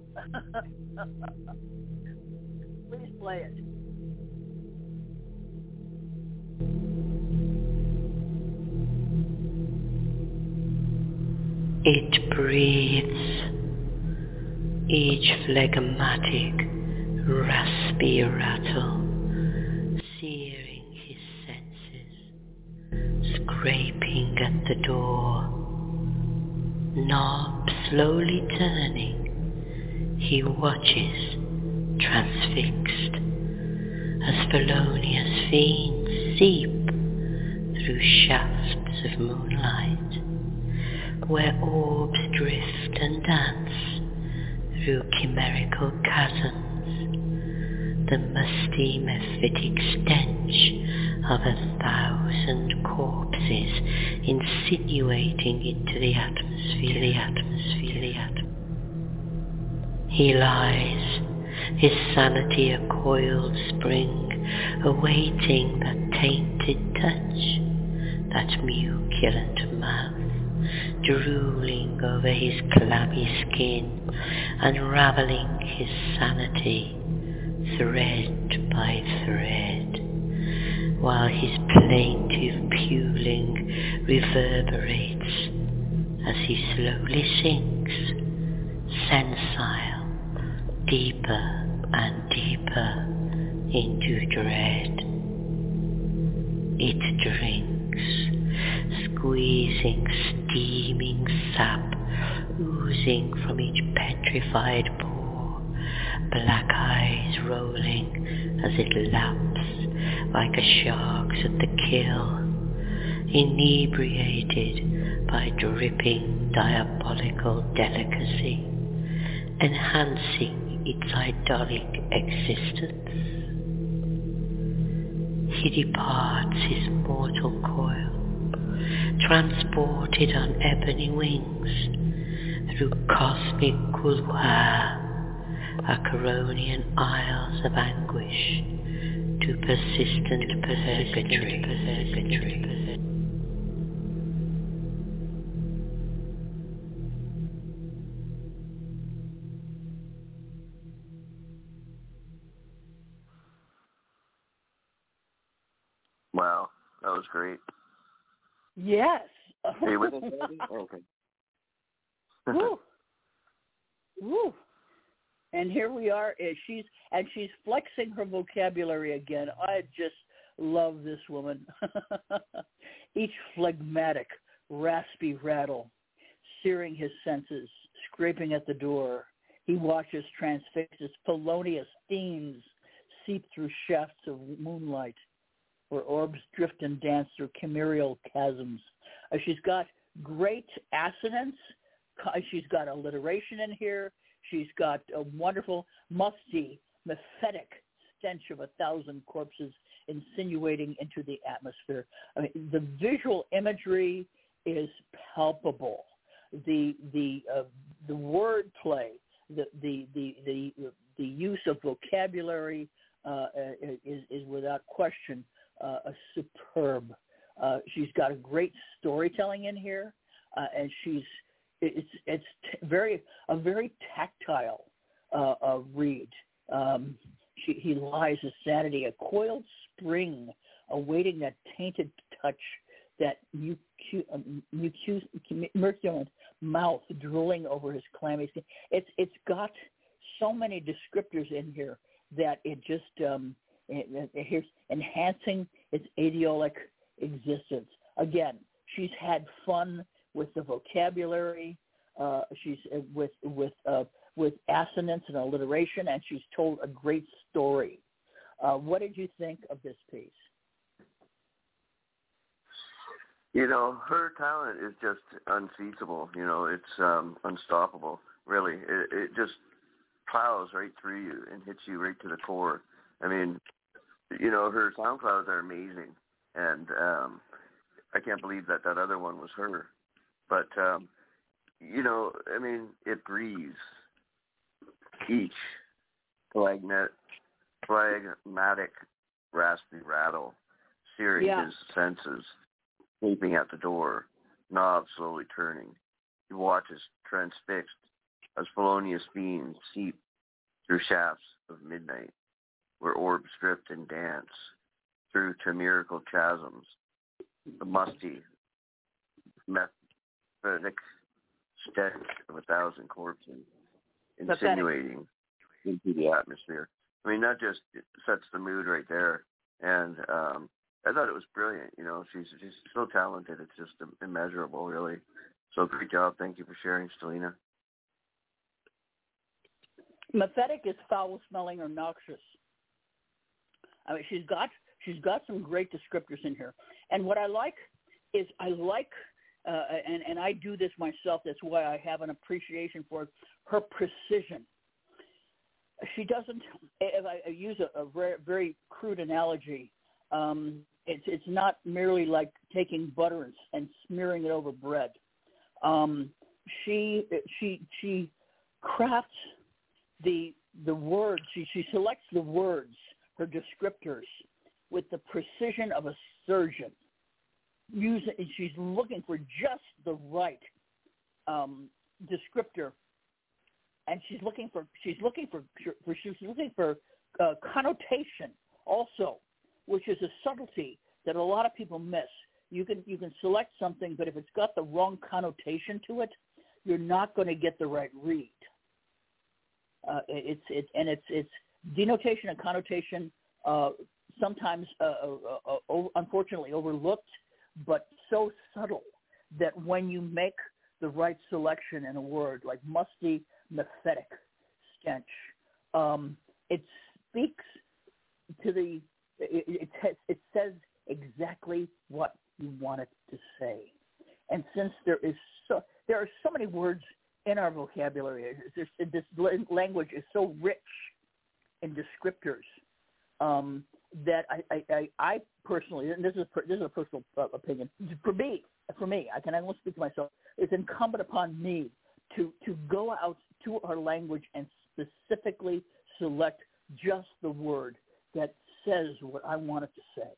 Please play it. It breathes, each phlegmatic, raspy rattle, searing his senses, scraping at the door. Knob slowly turning, he watches, transfixed, as felonious fiends seep through shafts of moonlight, where orbs drift and dance through chimerical chasms, the musty mephitic stench of a thousand corpses insinuating into the atmosphere, the atmosphere, the atmosphere. He lies, his sanity a coiled spring, awaiting that tainted touch, that muculent mouth, drooling over his clammy skin, unraveling his sanity, thread by thread, while his plaintive puling reverberates as he slowly sinks, sensile, deeper and deeper into dread. It drinks, squeezing steaming sap, oozing from each petrified pore, black eyes rolling as it laps like a shark's at the kill, inebriated by dripping diabolical delicacy, enhancing its idyllic existence. He departs his mortal coil, transported on ebony wings through cosmic couloir, Acheronian isles of anguish, to persistent purgatory. purgatory. Wow, that was great. Yes. Are you with us, Andy? Oh, okay. Woo. Woo. And here we are. And she's and she's flexing her vocabulary again. I just love this woman. Each phlegmatic, raspy rattle, searing his senses, scraping at the door. He watches transfixed as felonious themes seep through shafts of moonlight, where orbs drift and dance through chimerial chasms. Uh, she's got great assonance. She's got alliteration in here. She's got a wonderful, musty, mephitic stench of a thousand corpses insinuating into the atmosphere. I mean, the visual imagery is palpable. The the uh, the wordplay, the the the the the use of vocabulary uh, is is without question uh, a superb. Uh, she's got a great storytelling in here, uh, and she's it's it's t- very a very tactile uh, uh, read. Um, she, he lies his sanity, a coiled spring, awaiting that tainted touch, that mucu- mucu- merculent mouth drooling over his clammy skin. It's it's got so many descriptors in here that it just um, it, it, here's enhancing its aediolic existence. Again, she's had fun with the vocabulary. Uh, she's uh, with with uh, with assonance and alliteration, and she's told a great story. Uh, what did you think of this piece? You know, her talent is just unceasable. You know, it's um, unstoppable, really. It, it just plows right through you and hits you right to the core. I mean, you know, her SoundClouds are amazing, and um, I can't believe that that other one was her. But, um, you know, I mean, it breathes. Each phlegmatic, phlegmatic raspy rattle, searing Yeah. his senses, gaping at the door, knob slowly turning. He watches, transfixed, as felonious beams seep through shafts of midnight, where orbs drift and dance, through chimerical chasms, the musty, mephitic stench of a thousand corpses, insinuating into the atmosphere. I mean, that just sets the mood right there. And um, I thought it was brilliant. You know, she's she's so talented. It's just immeasurable, really. So great job. Thank you for sharing, Stelina. Mephitic is foul-smelling or noxious. I mean, she's got she's got some great descriptors in here. And what I like is I like, uh, and, and I do this myself, that's why I have an appreciation for it, her precision. She doesn't, if I use a, a very, very crude analogy, um, it's it's not merely like taking butter and, and smearing it over bread. Um, she she she crafts the the words. She she selects the words, her descriptors, with the precision of a surgeon. Using, she's looking for just the right um, descriptor. And she's looking for she's looking for, for she's looking for uh, connotation also, which is a subtlety that a lot of people miss. You can you can select something, but if it's got the wrong connotation to it, you're not going to get the right read. Uh, it's it and it's it's denotation and connotation uh, sometimes uh, uh, uh, unfortunately overlooked, but so subtle that when you make the right selection in a word like musty, mephitic stench, um, it speaks to the, it, it, it says exactly what you want it to say. And since there is so, there are so many words in our vocabulary, this, this language is so rich in descriptors um, that I, I, I, I personally, and this is a, this is a personal uh, opinion, for me, for me, I can only speak to myself, it's incumbent upon me to, to go out to our language and specifically select just the word that says what I want it to say.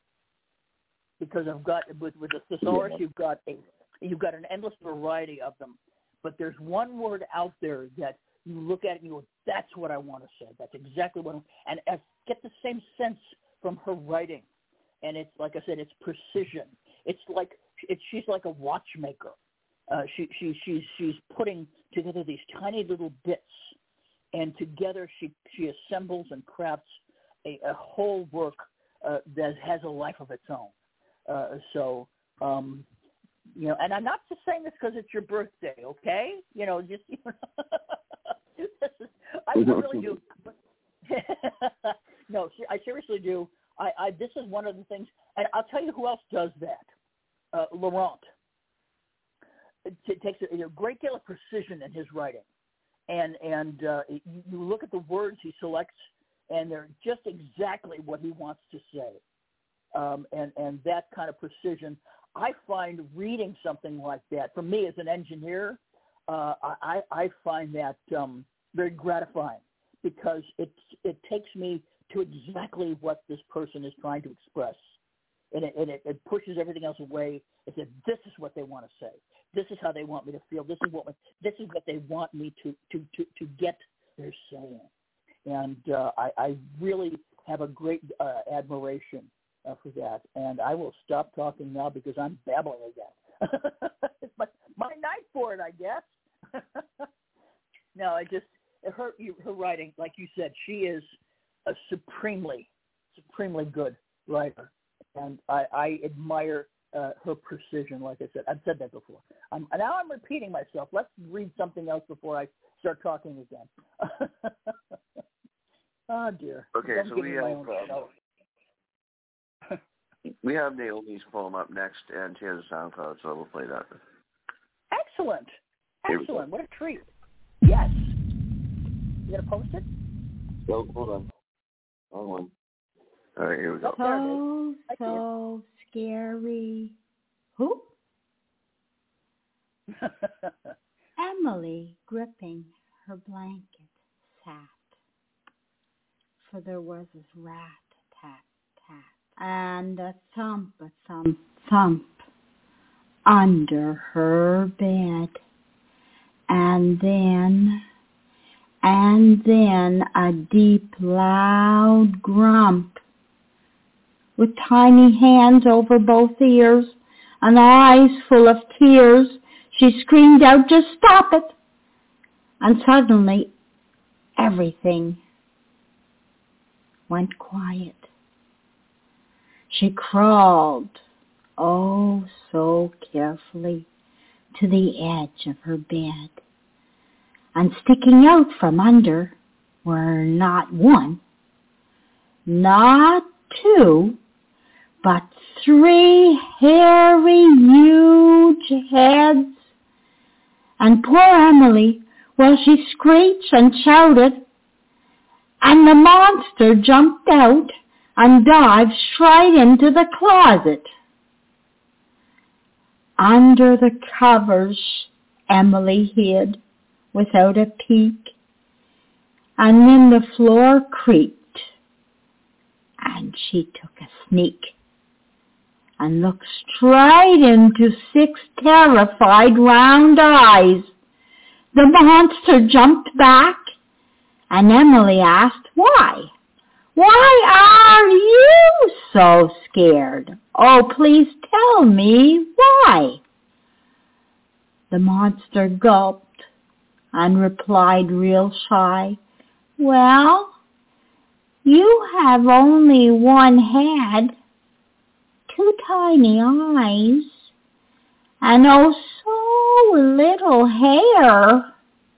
Because I've got, with, with the thesaurus, you've got a, you've got an endless variety of them. But there's one word out there that you look at it and you go, that's what I want to say. That's exactly what I want. And I get the same sense from her writing. And it's, like I said, it's precision. It's like, it's, she's like a watchmaker. Uh, she, she, she's, she's putting together these tiny little bits, and together she, she assembles and crafts a, a whole work uh, that has a life of its own. Uh, so, um, you know, and I'm not just saying this because it's your birthday, okay? You know, just, you know, this is, I, I really do. No, I seriously do. I, I, this is one of the things, and I'll tell you who else does that. Uh, Laurent. It takes a, a great deal of precision in his writing. And, and uh, you, you look at the words he selects, and they're just exactly what he wants to say. Um, and, and that kind of precision, I find reading something like that, for me as an engineer, uh, I, I find that um, very gratifying because it, it takes me to exactly what this person is trying to express. And it, and it, it pushes everything else away. It says, this is what they want to say. This is how they want me to feel. This is what this is what they want me to to, to, to get their saying. And uh, I, I really have a great uh, admiration uh, for that. And I will stop talking now because I'm babbling again. It's my, my night for it, I guess. No, I just her her writing, like you said, she is a supremely, supremely good writer. And I, I admire uh, her precision, like I said. I've said that before. I'm, now I'm repeating myself. Let's read something else before I start talking again. Oh, dear. Okay, I'm so we have, um, we have Naomi's poem up next, and she has a SoundCloud, so we'll play that. Excellent. Excellent. What a treat. Yes. You going to post it? Oh, hold on. Hold on. All right, here we go. So, so scary. Who? Emily, gripping her blanket, sat, for there was a rat-tat-tat, and a thump, a thump, thump, under her bed, and then, and then a deep, loud grump, with tiny hands over both ears and eyes full of tears. She screamed out, "Just stop it!" And suddenly everything went quiet. She crawled, oh so carefully, to the edge of her bed. And sticking out from under were not one, not two, but three hairy, huge heads. And poor Emily, well, she screeched and shouted, and the monster jumped out and dived straight into the closet. Under the covers Emily hid without a peek, and then the floor creaked, and she took a sneak and looked straight into six terrified round eyes. The monster jumped back, and Emily asked, "Why? Why are you so scared? Oh, please tell me why." The monster gulped and replied real shy, "Well, you have only one head, two tiny eyes, and oh so little hair."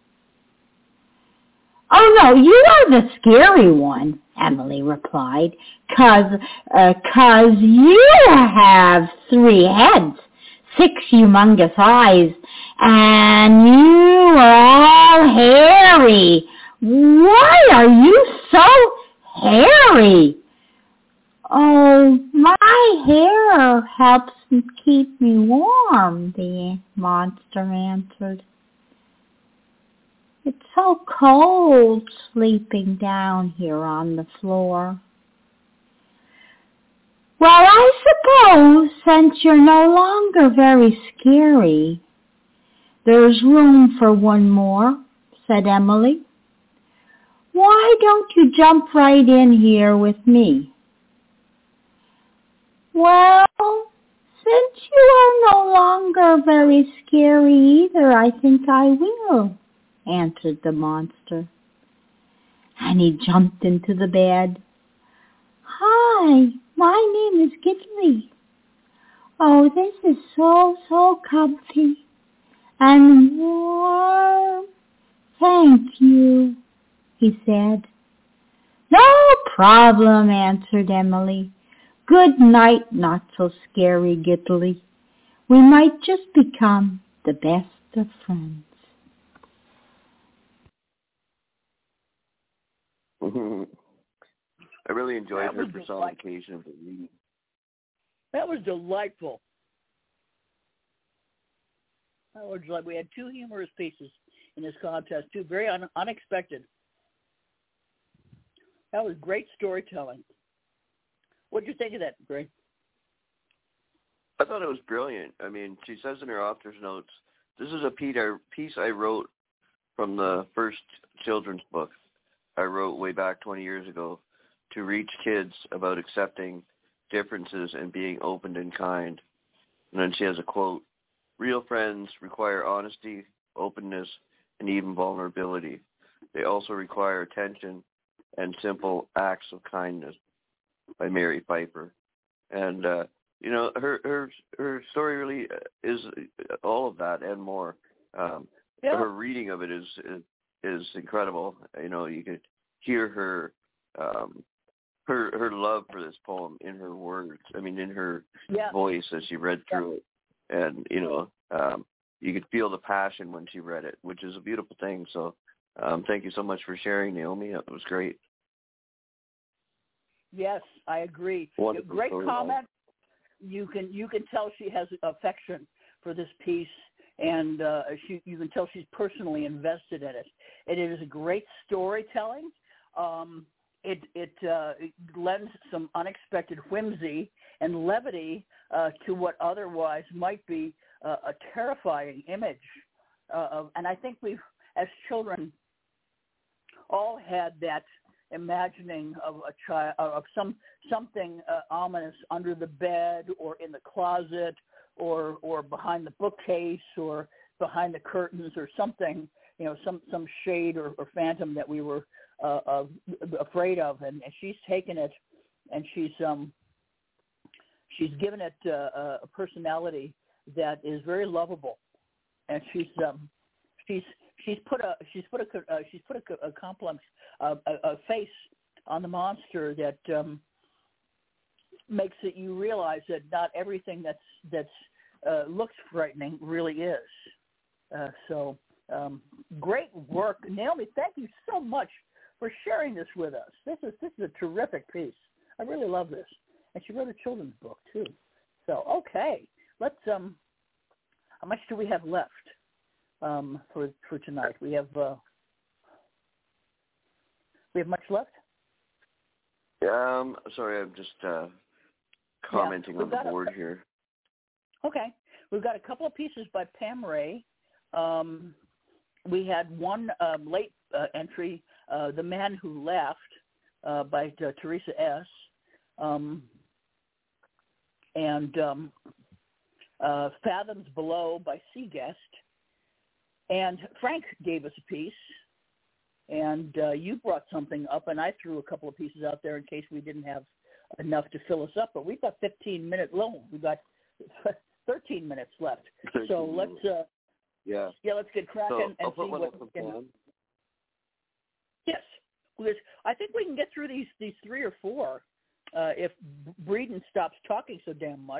"Oh no, you are the scary one," Emily replied, cause, uh, cause you have three heads, six humongous eyes, and you are all hairy. Why are you so hairy?" "Oh, my hair helps keep me warm," the monster answered. "It's so cold sleeping down here on the floor." "Well, I suppose since you're no longer very scary, there's room for one more," said Emily. "Why don't you jump right in here with me?" "Well, since you are no longer very scary either, I think I will," answered the monster. And he jumped into the bed. "Hi, my name is Gidley. Oh, this is so, so comfy and warm. Thank you," he said. "No problem," answered Emily. "Good night, not so scary Gidley. We might just become the best of friends." I really enjoyed That her was personification of the reed. That was delightful. That was like we had two humorous pieces in this contest, two very un- unexpected. That was great storytelling. What did you think of that, Greg? I thought it was brilliant. I mean, she says in her author's notes, this is a piece I wrote from the first children's book I wrote way back twenty years ago to reach kids about accepting differences and being open and kind. And then she has a quote, "Real friends require honesty, openness, and even vulnerability. They also require attention and simple acts of kindness," by Mary Piper. And, uh, you know, her, her, her story really is all of that and more. Um, yeah. Her reading of it is, is, is incredible. You know, you could hear her, um, her, her love for this poem in her words. I mean, in her yeah. voice as she read through yeah. it. And, you know, um, you could feel the passion when she read it, which is a beautiful thing. So um, thank you so much for sharing, Naomi. It was great. Yes, I agree. Wonderful Great story, comment. You can you can tell she has affection for this piece, and uh, she, you can tell she's personally invested in it. It is great storytelling. Um, it it, uh, it lends some unexpected whimsy and levity uh, to what otherwise might be uh, a terrifying image. Uh, of, and I think we've, as children, all had that imagining of a child, of some something uh, ominous under the bed or in the closet or or behind the bookcase or behind the curtains or something, you know, some some shade or, or phantom that we were uh, uh, afraid of. And, and she's taken it, and she's um she's given it uh, a personality that is very lovable, and she's um she's she's put a she's put a uh, she's put a, a complex uh, a, a face on the monster that um, makes it you realize that not everything that's that's uh, looks frightening really is. Uh, so um, great work, Naomi. Thank you so much for sharing this with us. This is this is a terrific piece. I really love this, and she wrote a children's book too. So okay, let's um, how much do we have left? Um, for for tonight, we have uh, we have much left. Um, sorry, I'm just uh, commenting yeah, on the board a, here. Okay, we've got a couple of pieces by Pam Ray. Um, we had one um, late uh, entry, uh, "The Man Who Laughed" uh, by uh, Teresa S. Um, and um, uh, "Fathoms Below" by Seaguest. And Frank gave us a piece, and uh, you brought something up, and I threw a couple of pieces out there in case we didn't have enough to fill us up. But we've got fifteen minutes. Well, we've got thirteen minutes left. So let's uh, yeah yeah let's get cracking so and I'll put see one what up we from can. Pam. Yes, because I think we can get through these these three or four uh, if Breeden stops talking so damn much.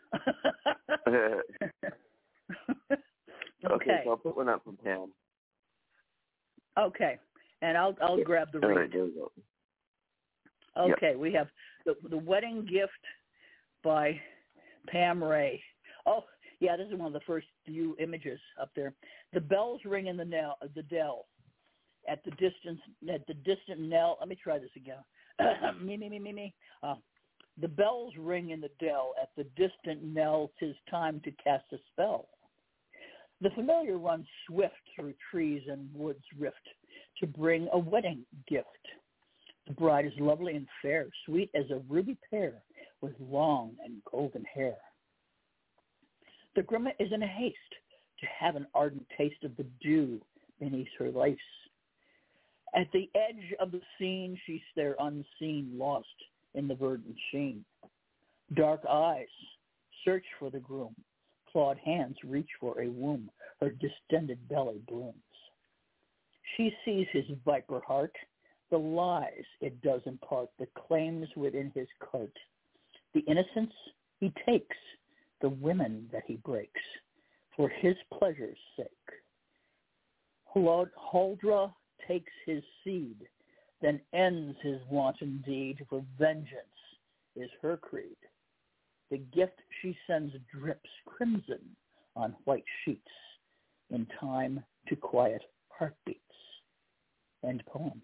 Okay. Okay. So I'll put one up from Pam. Okay, and I'll I'll grab the All read. right, there we go. Okay, yep. We have the the wedding gift by Pam Ray. Oh, yeah, this is one of the first few images up there. The bells ring in the knell, the dell, at the distance at the distant knell. Let me try this again. me me me me me. Uh, the bells ring in the dell at the distant knell. 'Tis time to cast a spell. The familiar runs swift through trees and woods rift to bring a wedding gift. The bride is lovely and fair, sweet as a ruby pear with long and golden hair. The groom is in a haste to have an ardent taste of the dew beneath her lace. At the edge of the scene, she's there unseen, lost in the verdant sheen. Dark eyes search for the groom. Clawed hands reach for a womb, her distended belly blooms. She sees his viper heart, the lies it does impart, the claims within his cart. The innocence he takes, the women that he breaks, for his pleasure's sake. Huldra takes his seed, then ends his wanton deed, for vengeance is her creed. The gift she sends drips crimson on white sheets in time to quiet heartbeats. End poem.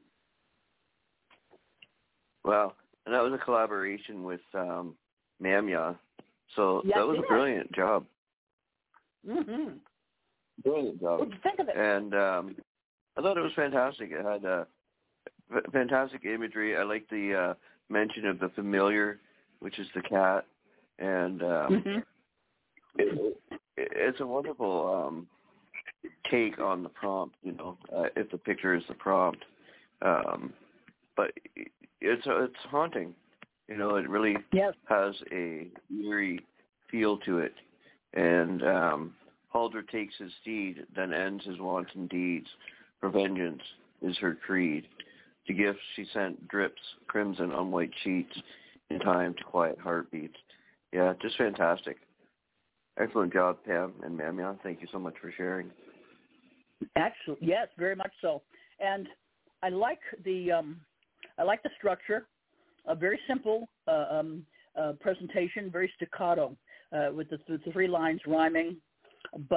Wow. And that was a collaboration with um, Mamya. So yes, that was a brilliant is. job. Mm-hmm. Brilliant job. What did you think of it? And um, I thought it was fantastic. It had uh, f- fantastic imagery. I like the uh, mention of the familiar, which is the cat. And um, mm-hmm. it, it, it's a wonderful um, take on the prompt, you know, uh, if the picture is the prompt. Um, but it's it's haunting, you know. It really yes. has a eerie feel to it. And um, Huldra takes his steed, then ends his wanton deeds. For vengeance is her creed. The gift she sent drips crimson on white sheets in time to quiet heartbeats. Yeah, just fantastic. Excellent job, Pam and Mamya. Thank you so much for sharing. Actually, yes, very much so. And I like the um, I like the structure. A very simple uh, um, uh, presentation, very staccato, uh, with the, the three lines rhyming. But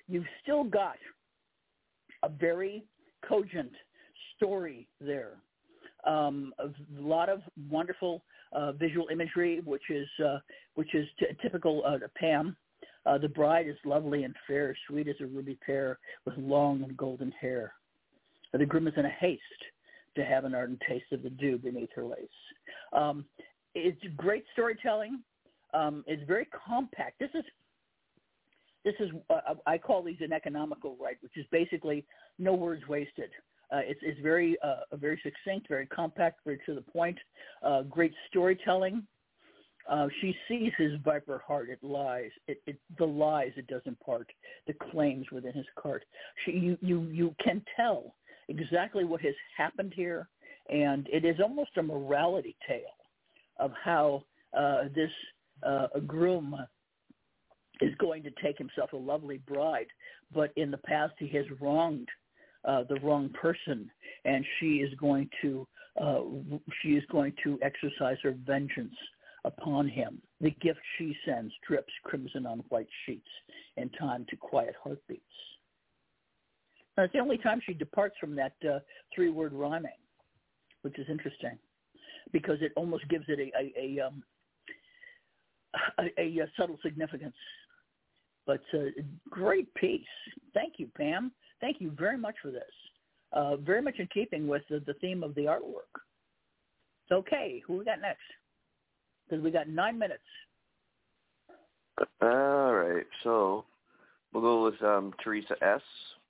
you've still got a very cogent story there. Um, a lot of wonderful uh, visual imagery, which is uh, which is t- typical uh, to Pam. Uh, the bride is lovely and fair, sweet as a ruby pear, with long and golden hair. The groom is in a haste to have an ardent taste of the dew beneath her lace. Um, it's great storytelling. Um, it's very compact. This is this is uh, I call these an economical right, which is basically no words wasted. Uh, it's, it's very uh, very succinct, very compact, very to the point. Uh, great storytelling. Uh, she sees his viper heart. It lies. It, it the lies it does impart. The claims within his cart. She you you you can tell exactly what has happened here, and it is almost a morality tale of how uh, this uh, groom is going to take himself a lovely bride, but in the past he has wronged uh, the wrong person, and she is going to uh, she is going to exercise her vengeance upon him. The gift she sends drips crimson on white sheets in time to quiet heartbeats. Now, it's the only time she departs from that uh, three-word rhyming, which is interesting, because it almost gives it a a, a, um, a, a, a subtle significance. But uh, great piece. Thank you, Pam. Thank you very much for this. Uh, very much in keeping with the, the theme of the artwork. Okay, who we got next? Because we got nine minutes. All right, so we'll go with um, Teresa S.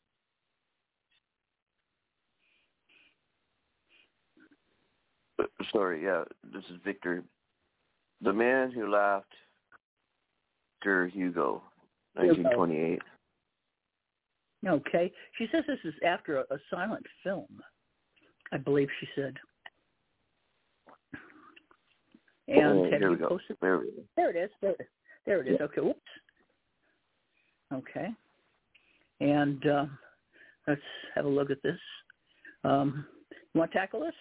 Sorry, yeah, this is Victor. The Man Who Laughed, Victor Hugo, nineteen twenty-eight. Okay. She says this is after a, a silent film, I believe she said. And oh, have here you we go. posted? There, we go. There it is. There, there it is. Okay. Oops. Okay. And uh, let's have a look at this. Um, you want to tackle this?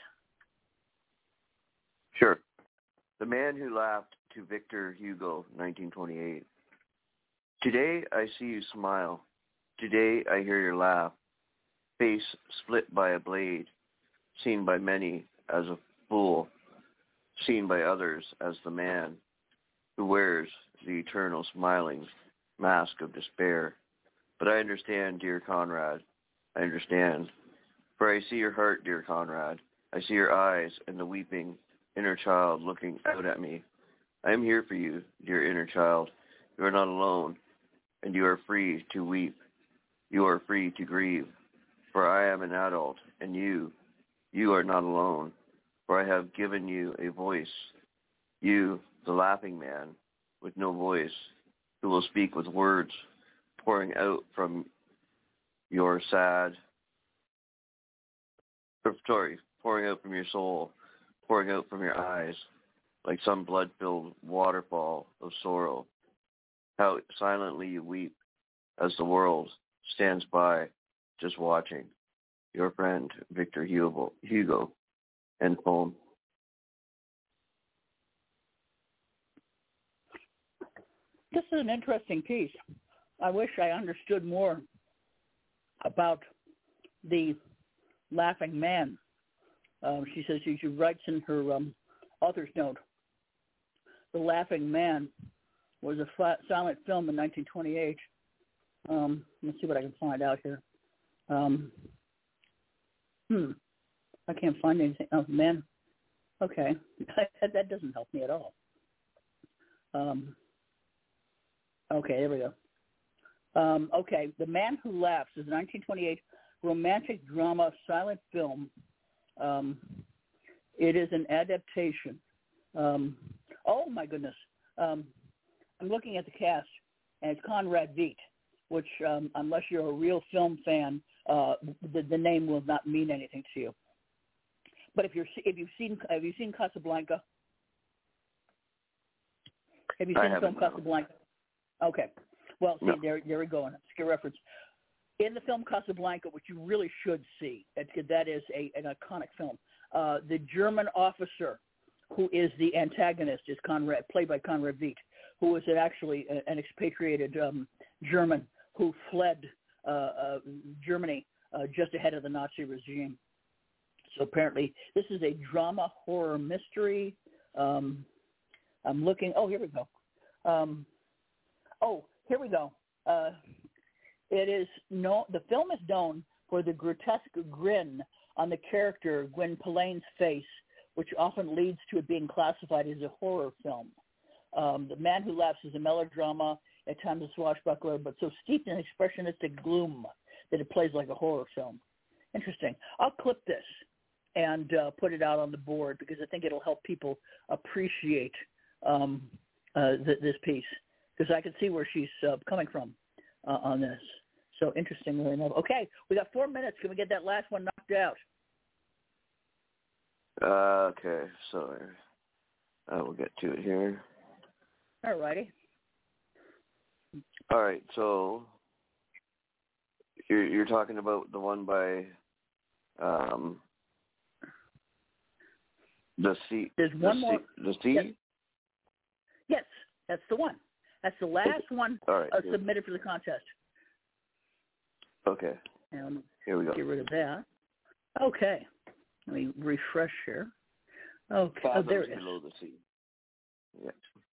Sure. The Man Who Laughed to Victor Hugo, nineteen twenty-eight. Today I see you smile. Today I hear your laugh. Face split by a blade, seen by many as a fool, seen by others as the man who wears the eternal smiling mask of despair. But I understand, dear Conrad. I understand. For I see your heart, dear Conrad. I see your eyes and the weeping inner child looking out at me. I am here for you, dear inner child. You are not alone, and you are free to weep. You are free to grieve, for I am an adult, and you, you are not alone, for I have given you a voice. You, the laughing man, with no voice, who will speak with words pouring out from your sad, or, sorry, pouring out from your soul, pouring out from your eyes, like some blood-filled waterfall of sorrow. How silently you weep as the world stands by, just watching. Your friend, Victor Hugo. Hugo. End poem. This is an interesting piece. I wish I understood more about the laughing man. Um, she says she, she writes in her um, author's note, The Laughing Man was a flat, silent film in nineteen twenty-eight. Um, let's see what I can find out here. Um, hmm. I can't find anything. Oh, man. Okay. That doesn't help me at all. Um, okay, there we go. Um, okay, The Man Who Laughs is a nineteen twenty-eight romantic drama silent film. Um, it is an adaptation. Um, oh, my goodness. Um, I'm looking at the cast, and it's Conrad Veidt, which, um, unless you're a real film fan, uh, the, the name will not mean anything to you. But if you're if you've seen have you seen Casablanca? Have you seen the film no. Casablanca? Okay. Well, see, no. there there we go. It's a reference. In the film Casablanca, which you really should see, that, that is a, an iconic film. Uh, the German officer who is the antagonist is Conrad, played by Conrad Veidt, who is actually an expatriated um, German who fled uh, uh, Germany uh, just ahead of the Nazi regime. So apparently this is a drama, horror, mystery. Um, I'm looking. Oh, here we go. Um, oh, here we go. Uh, it is no. The film is known for the grotesque grin on the character Gwen Pollain's face, which often leads to it being classified as a horror film. Um, the Man Who Laughs is a melodrama, at times a swashbuckler, but so steeped in expressionistic gloom that it plays like a horror film. Interesting. I'll clip this and uh, put it out on the board because I think it'll help people appreciate um, uh, th- this piece, because I can see where she's uh, coming from uh, on this. So interestingly enough. Okay, we got four minutes. Can we get that last one knocked out? Uh, okay, so I will get to it here. All righty. All right, so you're, you're talking about the one by um, the sea. There's one the more. Sea, the sea? Yes. yes, that's the one. That's the last one All right, uh, submitted for the contest. Okay. And here we go. Get rid of that. Okay. Let me refresh here. Okay. Fathoms oh, there it is. Below the Sea. Yeah.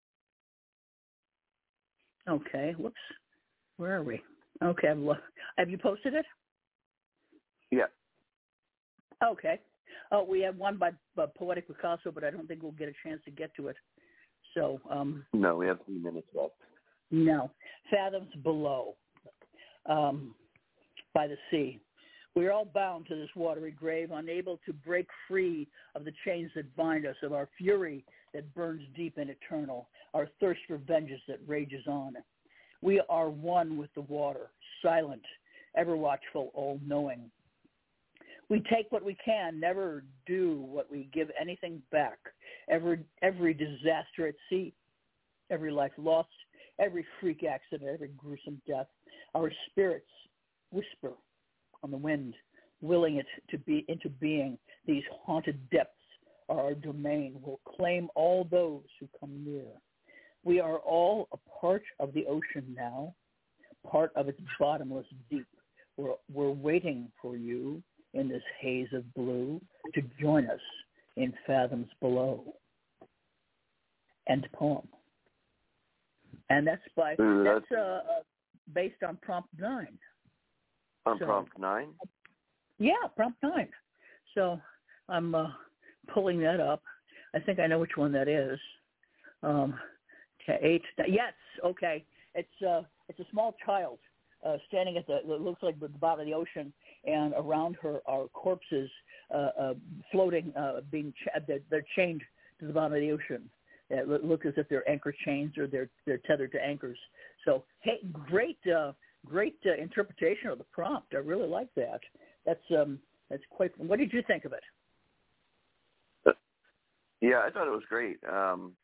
Okay. Whoops. Where are we? Okay. I've lo- have you posted it? Yeah. Okay. Oh, we have one by, by Poetic Picasso, but I don't think we'll get a chance to get to it. So. Um, no, we have three minutes left. No. Fathoms Below. Um, by the sea. We are all bound to this watery grave, unable to break free of the chains that bind us, of our fury that burns deep and eternal, our thirst for vengeance that rages on. We are one with the water, silent, ever watchful, all-knowing. We take what we can, never do what we give anything back. Every, every disaster at sea, every life lost, every freak accident, every gruesome death, our spirits whisper on the wind, willing it to be into being. These haunted depths are our domain. Will claim all those who come near. We are all a part of the ocean now, part of its bottomless deep. We're, we're waiting for you in this haze of blue to join us in fathoms below. End poem. And that's by Ooh, that's, that's uh, based on prompt nine. On so, prompt nine? Yeah, prompt nine. So I'm uh, pulling that up. I think I know which one that is. Um, eight. Yes. Okay. It's uh, it's a small child uh, standing at the it looks like the bottom of the ocean, and around her are corpses uh, uh, floating, uh, being ch- they're, they're chained to the bottom of the ocean. It look as if they're anchor chains or they're they're tethered to anchors. So hey, great. Uh, Great uh, interpretation of the prompt. I really like that. That's um, that's quite. What did you think of it? Yeah, I thought it was great. Um,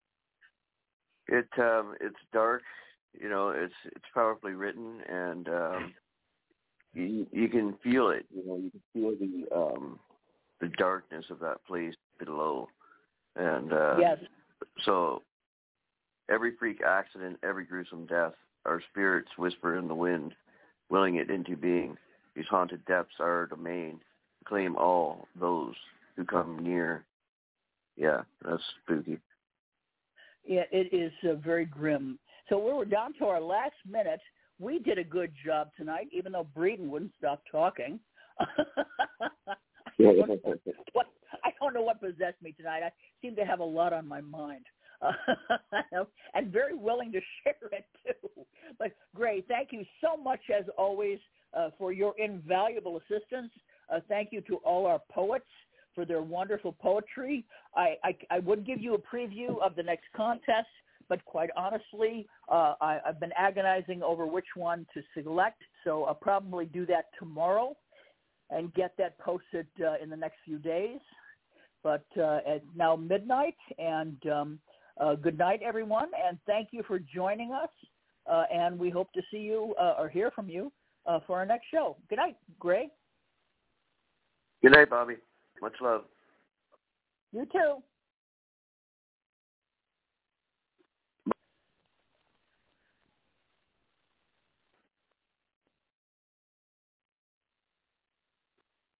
it um, it's dark, you know. It's it's powerfully written, and um, you you can feel it. You know, you can feel the um, the darkness of that place below, and uh, yes. So every freak accident, every gruesome death. Our spirits whisper in the wind, willing it into being. These haunted depths are our domain. Claim all those who come near. Yeah, that's spooky. Yeah, it is uh, very grim. So we were down to our last minute. We did a good job tonight, even though Breeden wouldn't stop talking. what, I don't know what possessed me tonight. I seem to have a lot on my mind. Uh, and very willing to share it too. But great, thank you so much as always uh, for your invaluable assistance. Uh, thank you to all our poets for their wonderful poetry. I, I, I would give you a preview of the next contest, but quite honestly, uh, I, I've been agonizing over which one to select, so I'll probably do that tomorrow and get that posted uh, in the next few days. But uh, it's now midnight, and um, Uh, good night, everyone, and thank you for joining us, uh, and we hope to see you uh, or hear from you uh, for our next show. Good night, Gray. Good night, Bobby. Much love. You too.